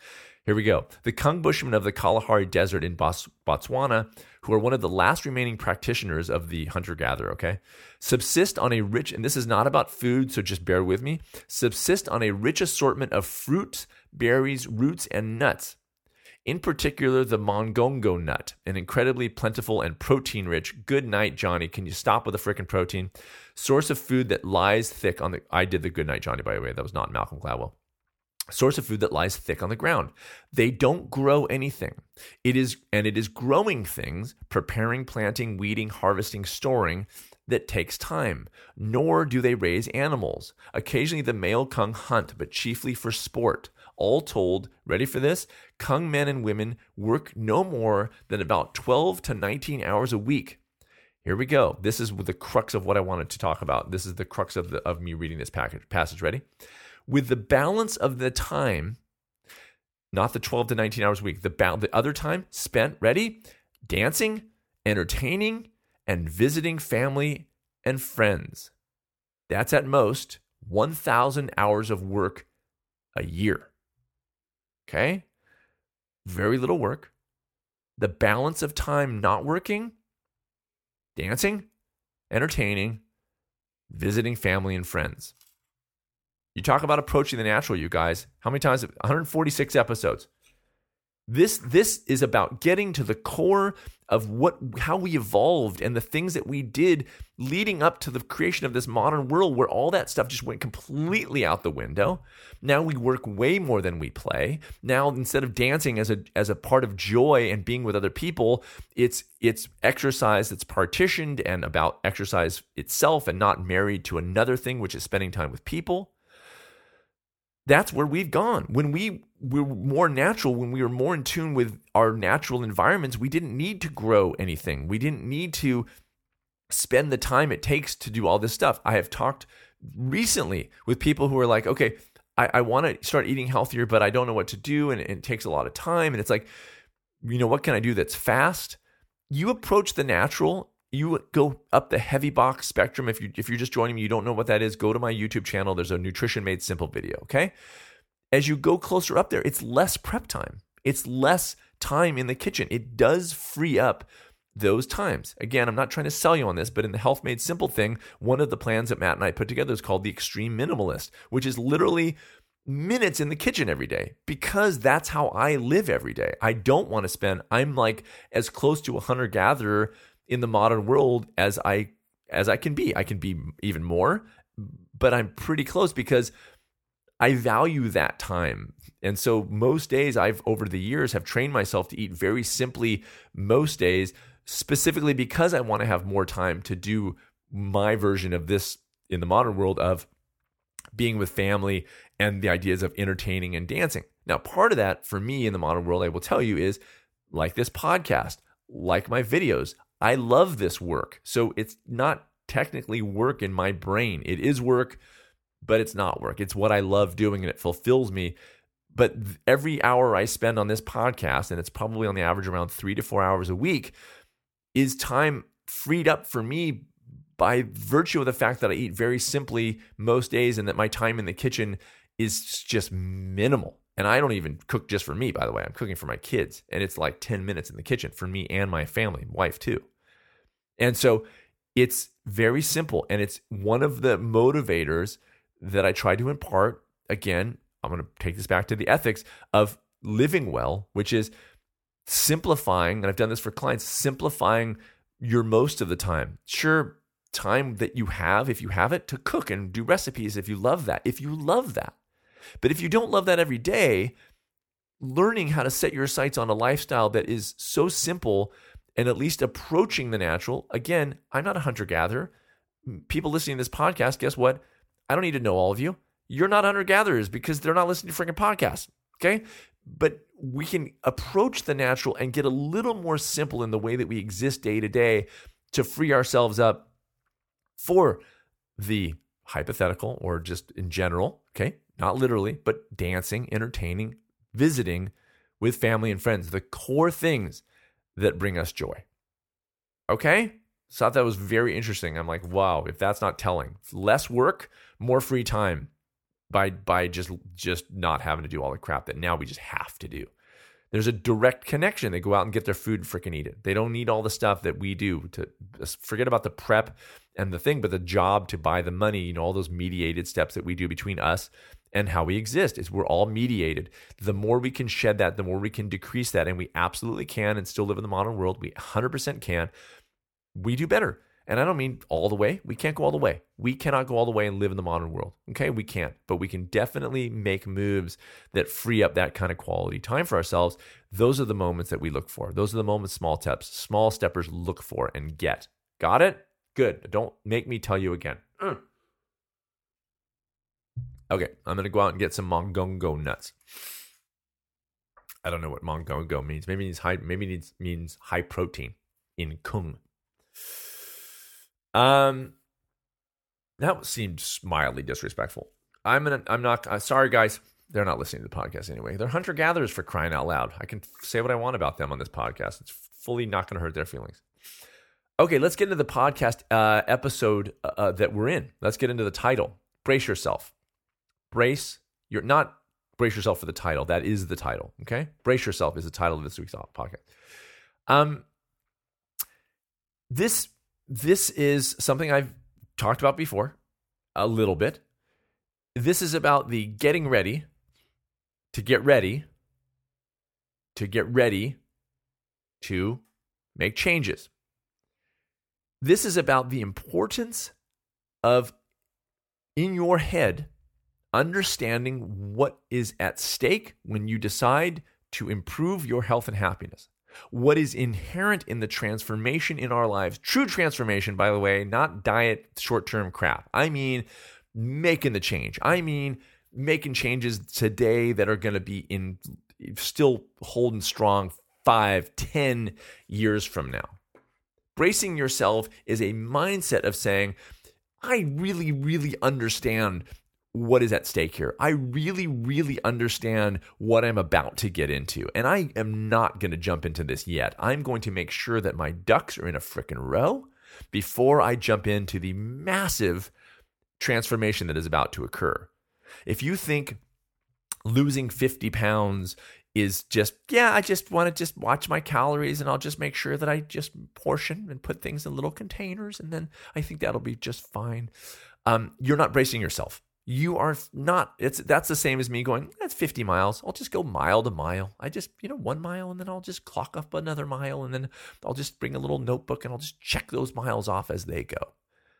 Here we go. The Kung Bushmen of the Kalahari Desert in Botswana, who are one of the last remaining practitioners of the hunter-gatherer, okay, subsist on a rich, and this is not about food, so just bear with me, subsist on a rich assortment of fruits, berries, roots, and nuts. In particular, the mongongo nut, an incredibly plentiful and protein-rich, good night, Johnny, can you stop with the frickin' protein, source of food that lies thick on the, I did the good night, Johnny, by the way, that was not Malcolm Gladwell. Source of food that lies thick on the ground. They don't grow anything. It is growing things, preparing, planting, weeding, harvesting, storing, that takes time. Nor do they raise animals. Occasionally the male Kung hunt, but chiefly for sport. All told, ready for this? Kung men and women work no more than about 12 to 19 hours a week. Here we go. This is the crux of what I wanted to talk about. This is the crux of me reading this passage. Ready? With the balance of the time, not the 12 to 19 hours a week, the other time spent, ready? Dancing, entertaining, and visiting family and friends. That's at most 1,000 hours of work a year. Okay? Very little work. The balance of time not working, dancing, entertaining, visiting family and friends. You talk about approaching the natural, you guys. How many times? 146 episodes. This is about getting to the core of how we evolved and the things that we did leading up to the creation of this modern world where all that stuff just went completely out the window. Now we work way more than we play. Now instead of dancing as a part of joy and being with other people, it's exercise that's partitioned and about exercise itself and not married to another thing, which is spending time with people. That's where we've gone. When we were more natural, when we were more in tune with our natural environments, we didn't need to grow anything. We didn't need to spend the time it takes to do all this stuff. I have talked recently with people who are like, okay, I want to start eating healthier, but I don't know what to do, and it takes a lot of time. And it's like, what can I do that's fast? You approach the natural. You go up the heavy box spectrum. If you're just joining me, you don't know what that is, go to my YouTube channel. There's a Nutrition Made Simple video, okay? As you go closer up there, it's less prep time. It's less time in the kitchen. It does free up those times. Again, I'm not trying to sell you on this, but in the Health Made Simple thing, one of the plans that Matt and I put together is called the Extreme Minimalist, which is literally minutes in the kitchen every day, because that's how I live every day. I don't want to spend, I'm like as close to a hunter-gatherer in the modern world as I can be. I can be even more, but I'm pretty close because I value that time. And so most days over the years have trained myself to eat very simply most days, specifically because I want to have more time to do my version of this in the modern world of being with family and the ideas of entertaining and dancing. Now, part of that for me in the modern world, I will tell you, is like this podcast, like my videos. I love this work. So it's not technically work in my brain. It is work, but it's not work. It's what I love doing and it fulfills me. But every hour I spend on this podcast, and it's probably on the average around 3 to 4 hours a week, is time freed up for me by virtue of the fact that I eat very simply most days and that my time in the kitchen is just minimal. And I don't even cook just for me, by the way. I'm cooking for my kids. And it's like 10 minutes in the kitchen for me and my family, wife too. And so it's very simple. And it's one of the motivators that I try to impart. Again, I'm going to take this back to the ethics of living well, which is simplifying. And I've done this for clients, simplifying your most of the time. Sure, time that you have, if you have it, to cook and do recipes if you love that. But if you don't love that every day, learning how to set your sights on a lifestyle that is so simple and at least approaching the natural. Again, I'm not a hunter-gatherer. People listening to this podcast, guess what? I don't need to know all of you. You're not hunter-gatherers because they're not listening to freaking podcasts, okay? But we can approach the natural and get a little more simple in the way that we exist day to day to free ourselves up for the hypothetical or just in general, okay? Not literally, but dancing, entertaining, visiting with family and friends, the core things that bring us joy. Okay? So I thought that was very interesting. I'm like, wow, if that's not telling. Less work, more free time by just not having to do all the crap that now we just have to do. There's a direct connection. They go out and get their food and freaking eat it. They don't need all the stuff that we do to forget about the prep and the thing, but the job to buy the money, all those mediated steps that we do between us and how we exist is we're all mediated. The more we can shed that, the more we can decrease that. And we absolutely can and still live in the modern world. We 100% can. We do better. And I don't mean all the way. We can't go all the way. We cannot go all the way and live in the modern world. Okay, we can't. But we can definitely make moves that free up that kind of quality time for ourselves. Those are the moments that we look for. Those are the moments small steppers look for and get. Got it? Good. Don't make me tell you again. Okay, I'm going to go out and get some mongongo nuts. I don't know what mongongo means. Maybe it means high protein in Kung. That seemed mildly disrespectful. Sorry guys, they're not listening to the podcast anyway. They're hunter-gatherers, for crying out loud. I can say what I want about them on this podcast. It's fully not going to hurt their feelings. Okay, let's get into the podcast episode that we're in. Let's get into the title. Brace yourself. Brace yourself for the title. That is the title, okay? Brace yourself is the title of this week's podcast. This is something I've talked about before a little bit. This is about the getting ready to get ready to make changes. This is about the importance of, in your head, understanding what is at stake when you decide to improve your health and happiness. What is inherent in the transformation in our lives. True transformation, by the way, not diet short-term crap. I mean making the change. I mean making changes today that are going to be still holding strong 5-10 years from now. Bracing yourself is a mindset of saying, I really, really understand what is at stake here. I really, really understand what I'm about to get into. And I am not going to jump into this yet. I'm going to make sure that my ducks are in a frickin' row before I jump into the massive transformation that is about to occur. If you think losing 50 pounds is just, I just want to just watch my calories and I'll just make sure that I just portion and put things in little containers and then I think that'll be just fine. You're not bracing yourself. You are not, that's the same as me going, that's 50 miles. I'll just go mile to mile. I just, 1 mile and then I'll just clock up another mile and then I'll just bring a little notebook and I'll just check those miles off as they go.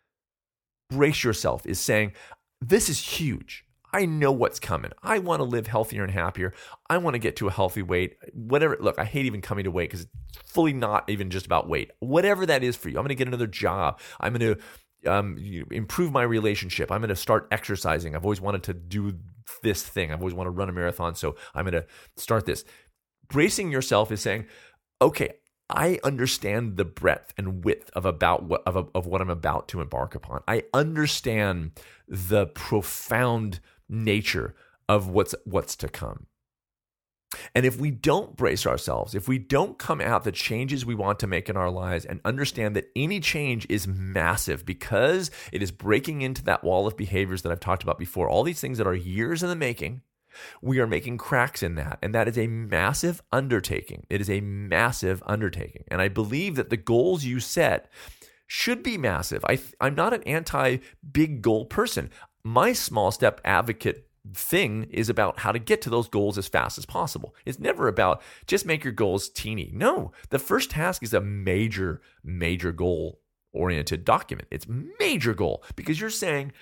Brace yourself is saying, this is huge. I know what's coming. I want to live healthier and happier. I want to get to a healthy weight. Whatever. Look, I hate even coming to weight because it's fully not even just about weight. Whatever that is for you. I'm going to get another job. I'm going to improve my relationship. I'm going to start exercising. I've always wanted to do this thing. I've always wanted to run a marathon, so I'm going to start this. Bracing yourself is saying, okay, I understand the breadth and width of what I'm about to embark upon. I understand the profound nature of what's to come. And if we don't brace ourselves, if we don't come at the changes we want to make in our lives and understand that any change is massive because it is breaking into that wall of behaviors that I've talked about before, all these things that are years in the making, we are making cracks in that. And that is a massive undertaking. It is a massive undertaking. And I believe that the goals you set should be massive. I'm not an anti-big goal person. My small step advocate thing is about how to get to those goals as fast as possible. It's never about just make your goals teeny. No, the first task is a major goal oriented document. It's major goal because you're saying,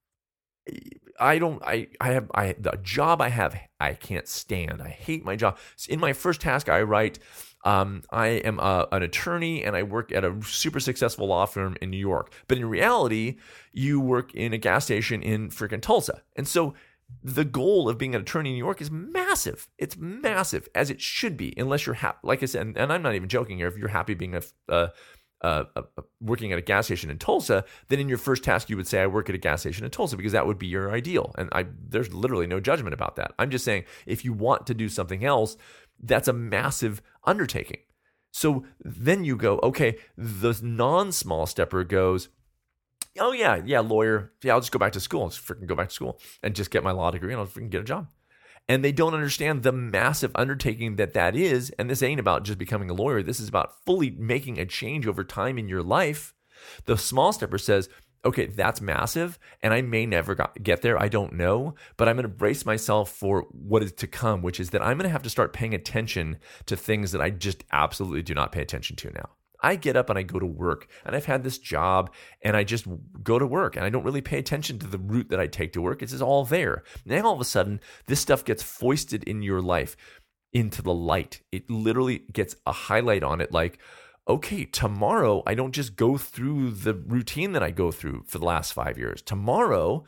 the job I have, I can't stand. I hate my job. In my first task, I write, I am an attorney and I work at a super successful law firm in New York. But in reality, you work in a gas station in freaking Tulsa. And so the goal of being an attorney in New York is massive. It's massive, as it should be, unless you're happy. Like I said, and I'm not even joking here, if you're happy being working at a gas station in Tulsa, then in your first task you would say, I work at a gas station in Tulsa, because that would be your ideal. And there's literally no judgment about that. I'm just saying, if you want to do something else, that's a massive undertaking. So then you go, okay, the non-small stepper goes, oh yeah, lawyer. Yeah, I'll just go back to school. I'll just freaking go back to school and just get my law degree and I'll freaking get a job. And they don't understand the massive undertaking that is. And this ain't about just becoming a lawyer. This is about fully making a change over time in your life. The small stepper says, okay, that's massive, and I may never get there. I don't know, but I'm going to brace myself for what is to come, which is that I'm going to have to start paying attention to things that I just absolutely do not pay attention to now. I get up and I go to work, and I've had this job, and I just go to work, and I don't really pay attention to the route that I take to work. It's just all there. Now, all of a sudden, this stuff gets foisted in your life into the light. It literally gets a highlight on it like, okay, tomorrow I don't just go through the routine that I go through for the last 5 years. Tomorrow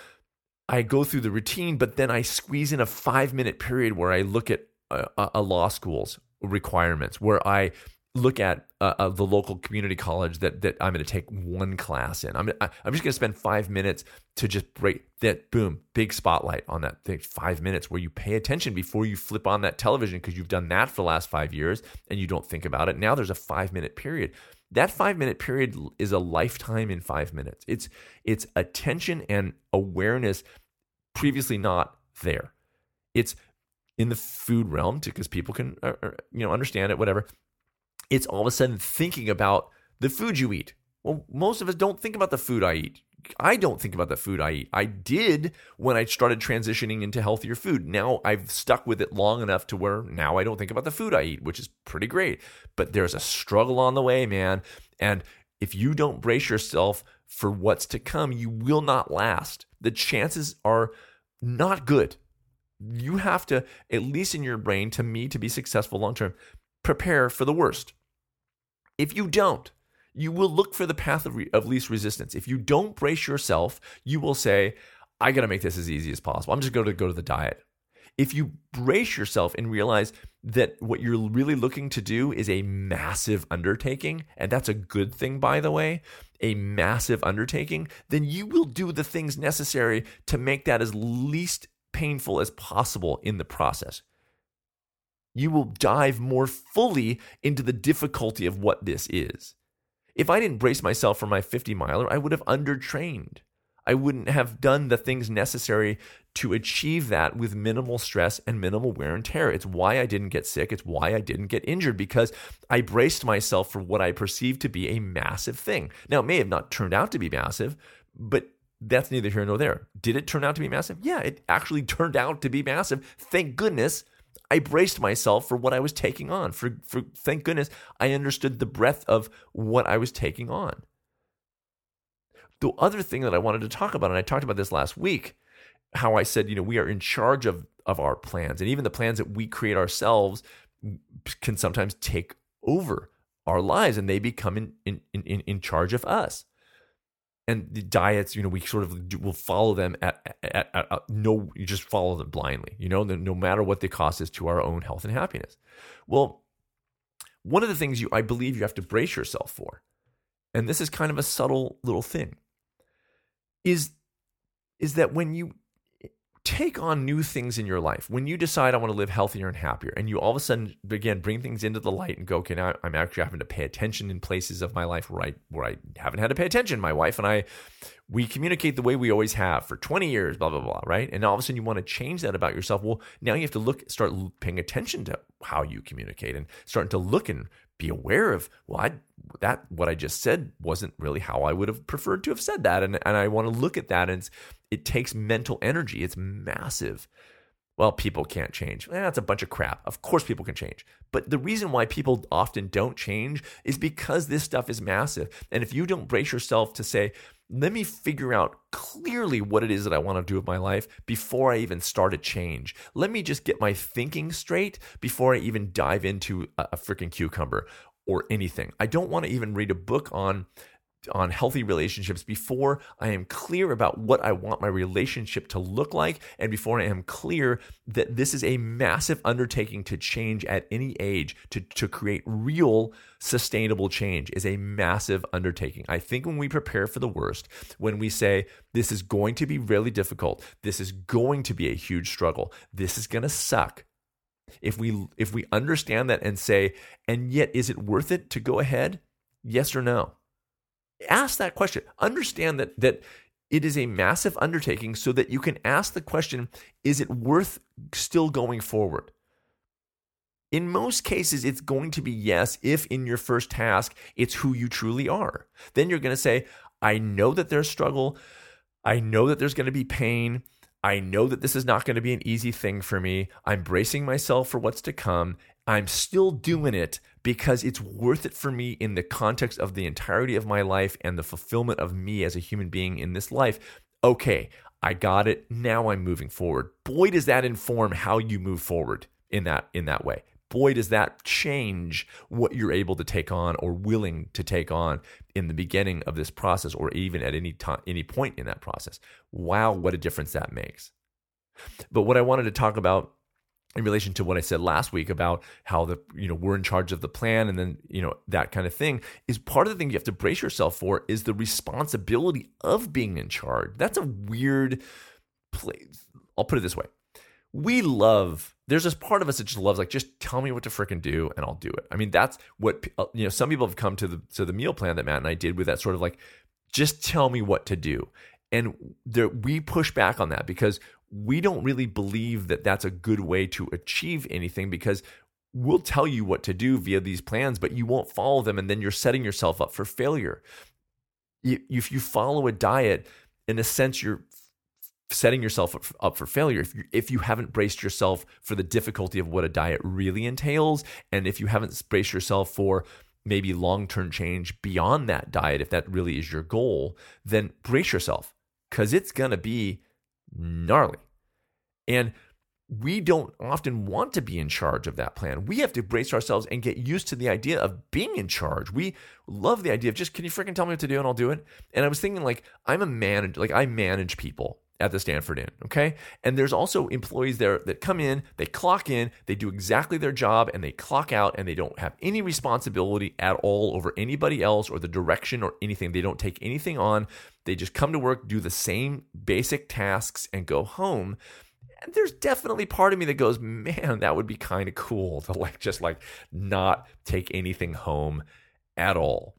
I go through the routine, but then I squeeze in a 5-minute period where I look at a law school's requirements, where I look at the local community college that I'm going to take one class in. I'm just going to spend 5 minutes to just break that, boom, big spotlight on that thing, 5 minutes where you pay attention before you flip on that television, because you've done that for the last 5 years and you don't think about it. Now there's a 5-minute period. That 5-minute period is a lifetime in 5 minutes. It's attention and awareness previously not there. It's in the food realm, because people can understand it, whatever. It's all of a sudden thinking about the food you eat. Well, most of us don't think about the food I eat. I don't think about the food I eat. I did when I started transitioning into healthier food. Now I've stuck with it long enough to where now I don't think about the food I eat, which is pretty great. But there's a struggle on the way, man. And if you don't brace yourself for what's to come, you will not last. The chances are not good. You have to, at least in your brain, to be successful long term, prepare for the worst. If you don't, you will look for the path of least resistance. If you don't brace yourself, you will say, I got to make this as easy as possible. I'm just going to go to the diet. If you brace yourself and realize that what you're really looking to do is a massive undertaking, and that's a good thing, by the way, a massive undertaking, then you will do the things necessary to make that as least painful as possible in the process. You will dive more fully into the difficulty of what this is. If I didn't brace myself for my 50-miler, I would have undertrained. I wouldn't have done the things necessary to achieve that with minimal stress and minimal wear and tear. It's why I didn't get sick. It's why I didn't get injured, because I braced myself for what I perceived to be a massive thing. Now, it may have not turned out to be massive, but that's neither here nor there. Did it turn out to be massive? Yeah, it actually turned out to be massive. Thank goodness I braced myself for what I was taking on. For thank goodness, I understood the breadth of what I was taking on. The other thing that I wanted to talk about, and I talked about this last week, how I said, we are in charge of our plans, and even the plans that we create ourselves can sometimes take over our lives, and they become in charge of us. And the diets, we sort of will follow them you just follow them blindly, no matter what the cost is to our own health and happiness. Well, one of the things I believe you have to brace yourself for, and this is kind of a subtle little thing, is that when you take on new things in your life, when you decide I want to live healthier and happier, and you all of a sudden, again, bring things into the light and go, okay, now I'm actually having to pay attention in places of my life where I haven't had to pay attention. My wife and we communicate the way we always have for 20 years, blah, blah, blah, right? And all of a sudden you want to change that about yourself. Well, now you have to start paying attention to how you communicate and starting to look and be aware of, what I just said wasn't really how I would have preferred to have said that. And I want to look at that, and it takes mental energy. It's massive. Well, people can't change. That's a bunch of crap. Of course people can change. But the reason why people often don't change is because this stuff is massive. And if you don't brace yourself to say, let me figure out clearly what it is that I want to do with my life before I even start a change. Let me just get my thinking straight before I even dive into a freaking cucumber or anything. I don't want to even read a book on healthy relationships before I am clear about what I want my relationship to look like, and before I am clear that this is a massive undertaking to change at any age. To create real sustainable change is a massive undertaking. I think when we prepare for the worst, when we say this is going to be really difficult, this is going to be a huge struggle, this is going to suck. If we understand that and say, and yet is it worth it to go ahead? Yes or no? Ask that question. Understand that It is a massive undertaking so that you can ask the question, is it worth still going forward? In most cases, it's going to be yes, if in your first task, it's who you truly are. Then you're going to say, I know that there's struggle. I know that there's going to be pain. I know that this is not going to be an easy thing for me. I'm bracing myself for what's to come. I'm still doing it because it's worth it for me in the context of the entirety of my life and the fulfillment of me as a human being in this life. Okay, I got it. Now I'm moving forward. Boy, does that inform how you move forward in that way. Boy, does that change what you're able to take on or willing to take on in the beginning of this process, or even at any point in that process. Wow, what a difference that makes. But what I wanted to talk about in relation to what I said last week about how we're in charge of the plan, and then that kind of thing, is part of the thing you have to brace yourself for is the responsibility of being in charge. That's a weird place. I'll put it this way. There's this part of us that just loves, like, just tell me what to frickin' do and I'll do it. I mean, that's what, some people have come to the meal plan that Matt and I did with that sort of like, just tell me what to do. And we push back on that because we don't really believe that that's a good way to achieve anything, because we'll tell you what to do via these plans, but you won't follow them. And then you're setting yourself up for failure. If you follow a diet, in a sense, you're setting yourself up for failure if you haven't braced yourself for the difficulty of what a diet really entails, and if you haven't braced yourself for maybe long-term change beyond that diet, if that really is your goal, then brace yourself, because it's going to be gnarly. And we don't often want to be in charge of that plan. We have to brace ourselves and get used to the idea of being in charge. We love the idea of just, can you freaking tell me what to do and I'll do it? And I was thinking, like, I manage people at the Stanford Inn, okay? And there's also employees there that come in, they clock in, they do exactly their job, and they clock out, and they don't have any responsibility at all over anybody else or the direction or anything. They don't take anything on. They just come to work, do the same basic tasks, and go home. And there's definitely part of me that goes, man, that would be kind of cool to just not take anything home at all.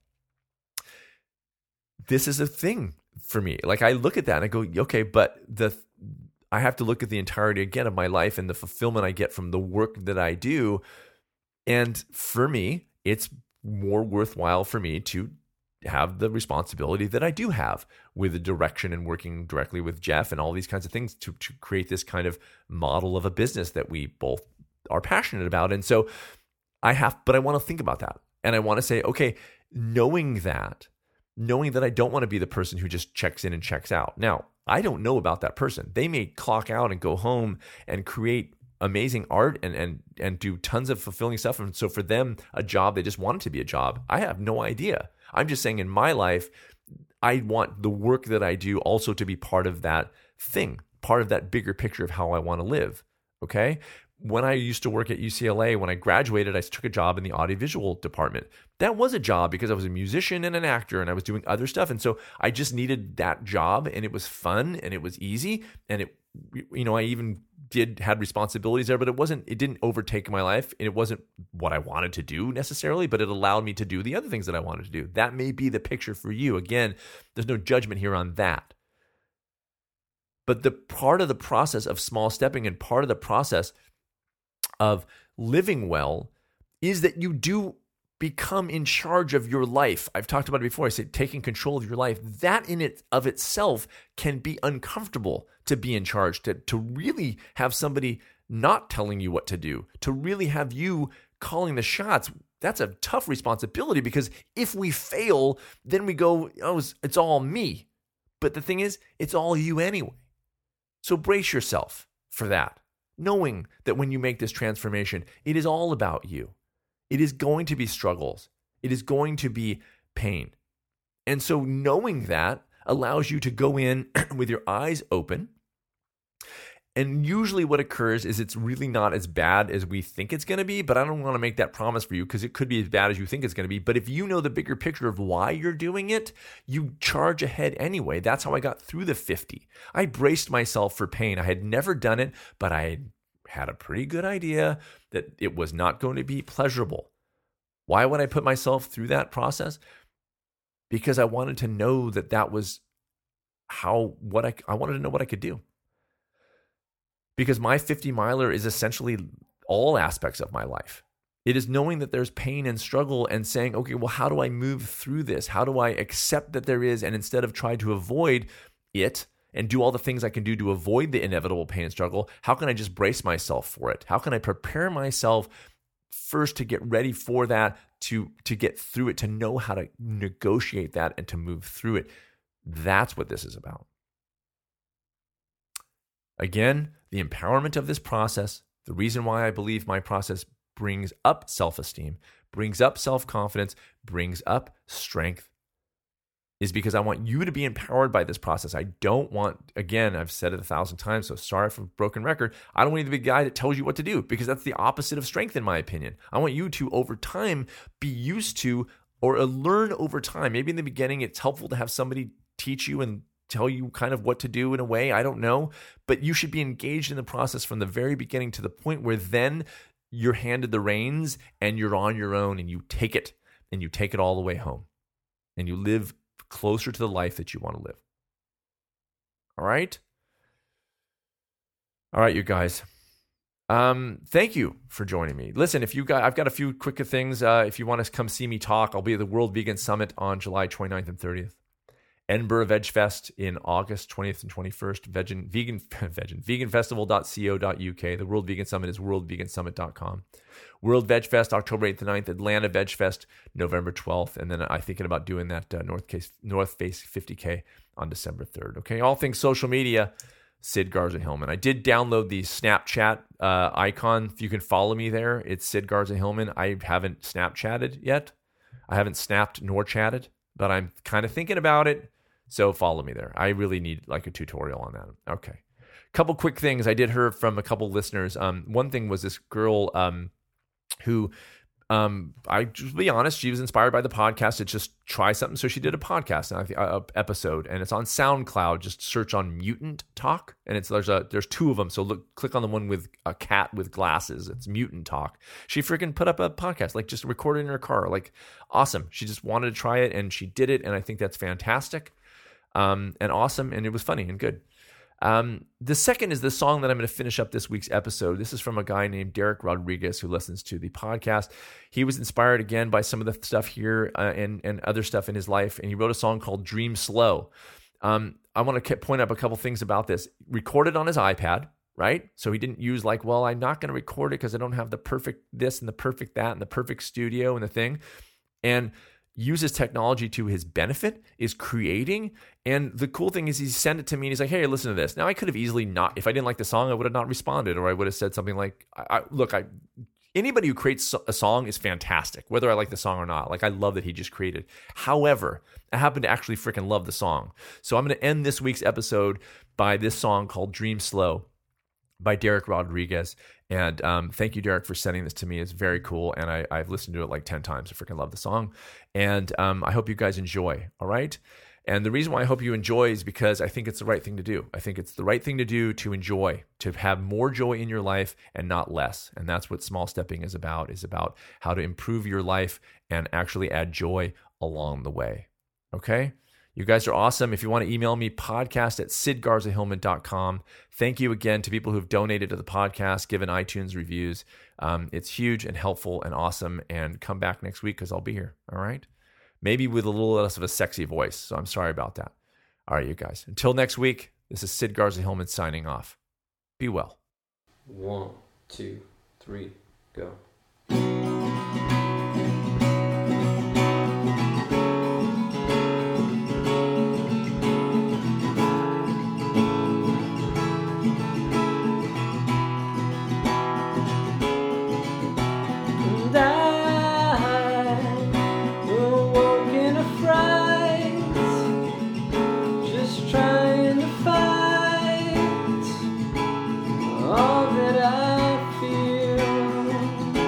This is a thing for me. Like, I look at that and I go, okay, but I have to look at the entirety again of my life and the fulfillment I get from the work that I do. And for me, it's more worthwhile for me to have the responsibility that I do have with the direction and working directly with Jeff and all these kinds of things to create this kind of model of a business that we both are passionate about. And so but I want to think about that. And I want to say, okay, knowing that I don't want to be the person who just checks in and checks out. Now, I don't know about that person. They may clock out and go home and create amazing art and do tons of fulfilling stuff. And so for them, a job, they just want it to be a job. I have no idea. I'm just saying, in my life, I want the work that I do also to be part of that thing, part of that bigger picture of how I want to live. Okay? When I used to work at UCLA, when I graduated, I took a job in the audiovisual department. That was a job because I was a musician and an actor, and I was doing other stuff. And so I just needed that job, and it was fun and it was easy. And I even had responsibilities there, but it didn't overtake my life. And it wasn't what I wanted to do necessarily, but it allowed me to do the other things that I wanted to do. That may be the picture for you. Again, there's no judgment here on that. But the part of the process of small stepping and part of the process of living well is that you do become in charge of your life. I've talked about it before. I said taking control of your life. That in it of itself can be uncomfortable, to be in charge, to really have somebody not telling you what to do, to really have you calling the shots. That's a tough responsibility, because if we fail, then we go, oh, it's all me. But the thing is, it's all you anyway. So brace yourself for that, knowing that when you make this transformation, it is all about you. It is going to be struggles. It is going to be pain. And so knowing that allows you to go in with your eyes open. And usually what occurs is it's really not as bad as we think it's going to be, but I don't want to make that promise for you, because it could be as bad as you think it's going to be. But if you know the bigger picture of why you're doing it, you charge ahead anyway. That's how I got through the 50. I braced myself for pain. I had never done it, but I had a pretty good idea that it was not going to be pleasurable. Why would I put myself through that process? Because I wanted to know that was I wanted to know what I could do. Because my 50 miler is essentially all aspects of my life. It is knowing that there's pain and struggle and saying, okay, well, how do I move through this? How do I accept that there is, and instead of trying to avoid it and do all the things I can do to avoid the inevitable pain and struggle, how can I just brace myself for it? How can I prepare myself first to get ready for that, to get through it, to know how to negotiate that and to move through it? That's what this is about. Again, the empowerment of this process, the reason why I believe my process brings up self-esteem, brings up self-confidence, brings up strength, is because I want you to be empowered by this process. I don't want, again, I've said it 1,000 times, so sorry for broken record. I don't want you to be the guy that tells you what to do, because that's the opposite of strength in my opinion. I want you to, over time, be used to or learn over time. Maybe in the beginning, it's helpful to have somebody teach you and tell you kind of what to do in a way. I don't know. But you should be engaged in the process from the very beginning to the point where then you're handed the reins and you're on your own and you take it all the way home and you live closer to the life that you want to live. All right? All right, you guys. Thank you for joining me. Listen, I've got a few quick things. If you want to come see me talk, I'll be at the World Vegan Summit on July 29th and 30th. Edinburgh Veg Fest in August 20th and 21st. Veganfestival.co.uk. The World Vegan Summit is worldvegansummit.com. World Veg Fest, October 8th and 9th. Atlanta Veg Fest, November 12th. And then I'm thinking about doing that North Face 50K on December 3rd. Okay, all things social media, Sid Garza Hillman. I did download the Snapchat icon. If you can follow me there, it's Sid Garza Hillman. I haven't Snapchatted yet. I haven't snapped nor chatted, but I'm kind of thinking about it. So follow me there. I really need like a tutorial on that. Okay. Couple quick things. I did hear from a couple listeners. One thing was this girl who, I just be honest, she was inspired by the podcast to just try something. So she did a podcast episode, and it's on SoundCloud. Just search on Mutant Talk, and there's two of them. So click on the one with a cat with glasses. It's Mutant Talk. She freaking put up a podcast, like just recorded in her car. Like awesome. She just wanted to try it, and she did it, and I think that's fantastic, and awesome, and it was funny and good. The second is the song that I'm going to finish up this week's episode. This is from a guy named Derek Rodriguez who listens to the podcast. He was inspired again by some of the stuff here and other stuff in his life, and he wrote a song called Dream Slow. I want to point up a couple things about this. Recorded on his iPad, right? So he didn't use like, well, I'm not going to record it because I don't have the perfect this and the perfect that and the perfect studio and the thing. And uses technology to his benefit, is creating. And the cool thing is he sent it to me and he's like, hey, listen to this. Now I could have easily not, if I didn't like the song, I would have not responded, or I would have said something like, anybody who creates a song is fantastic, whether I like the song or not. Like I love that he just created. However, I happen to actually freaking love the song. So I'm going to end this week's episode by this song called Dream Slow by Derek Rodriguez. And thank you, Derek, for sending this to me. It's very cool. And I've listened to it like 10 times. I freaking love the song. And I hope you guys enjoy. All right. And the reason why I hope you enjoy is because I think it's the right thing to do. I think it's the right thing to do to enjoy, to have more joy in your life and not less. And that's what small stepping is about how to improve your life and actually add joy along the way. Okay. You guys are awesome. If you want to email me, podcast@sidgarzahillman.com. Thank you again to people who've donated to the podcast, given iTunes reviews. It's huge and helpful and awesome. And come back next week because I'll be here. All right. Maybe with a little less of a sexy voice. So I'm sorry about that. All right, you guys. Until next week, this is Sid Garza Hillman signing off. Be well. 1, 2, 3, go. All that I feel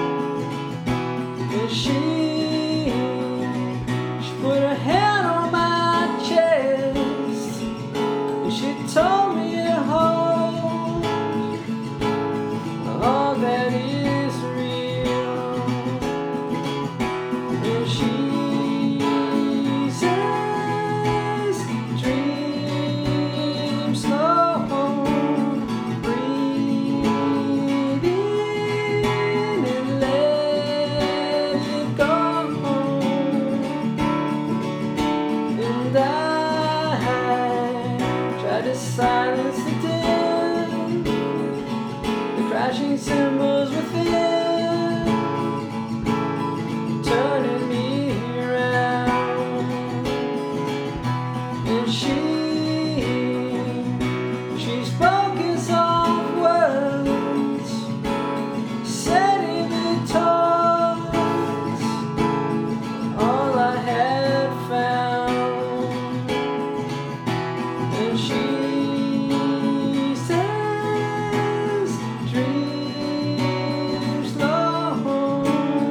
trembles within, turning me around. And she's spoken soft words, setting the tones, all I had found. And she says, dream slow,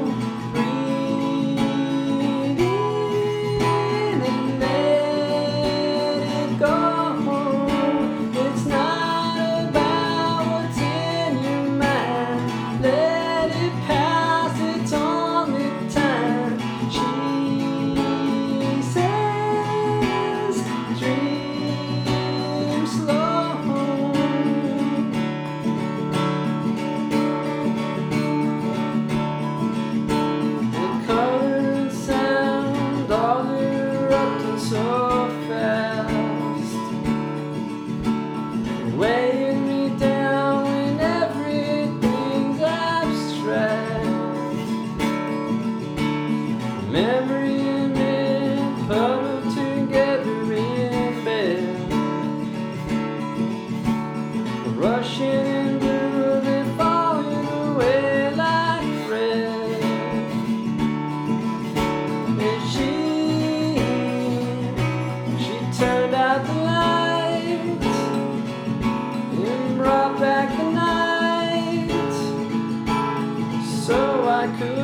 breathe in and let it go. It's not about what's in your mind, let it pass, it's only time. She says, dream slow. The color and sound all erupting so fast, weighing me down when everything's abstract. Memory and myth huddled together in bed, rushing and moving, falling away like thread. And she turned out the lights and brought back the night, so I could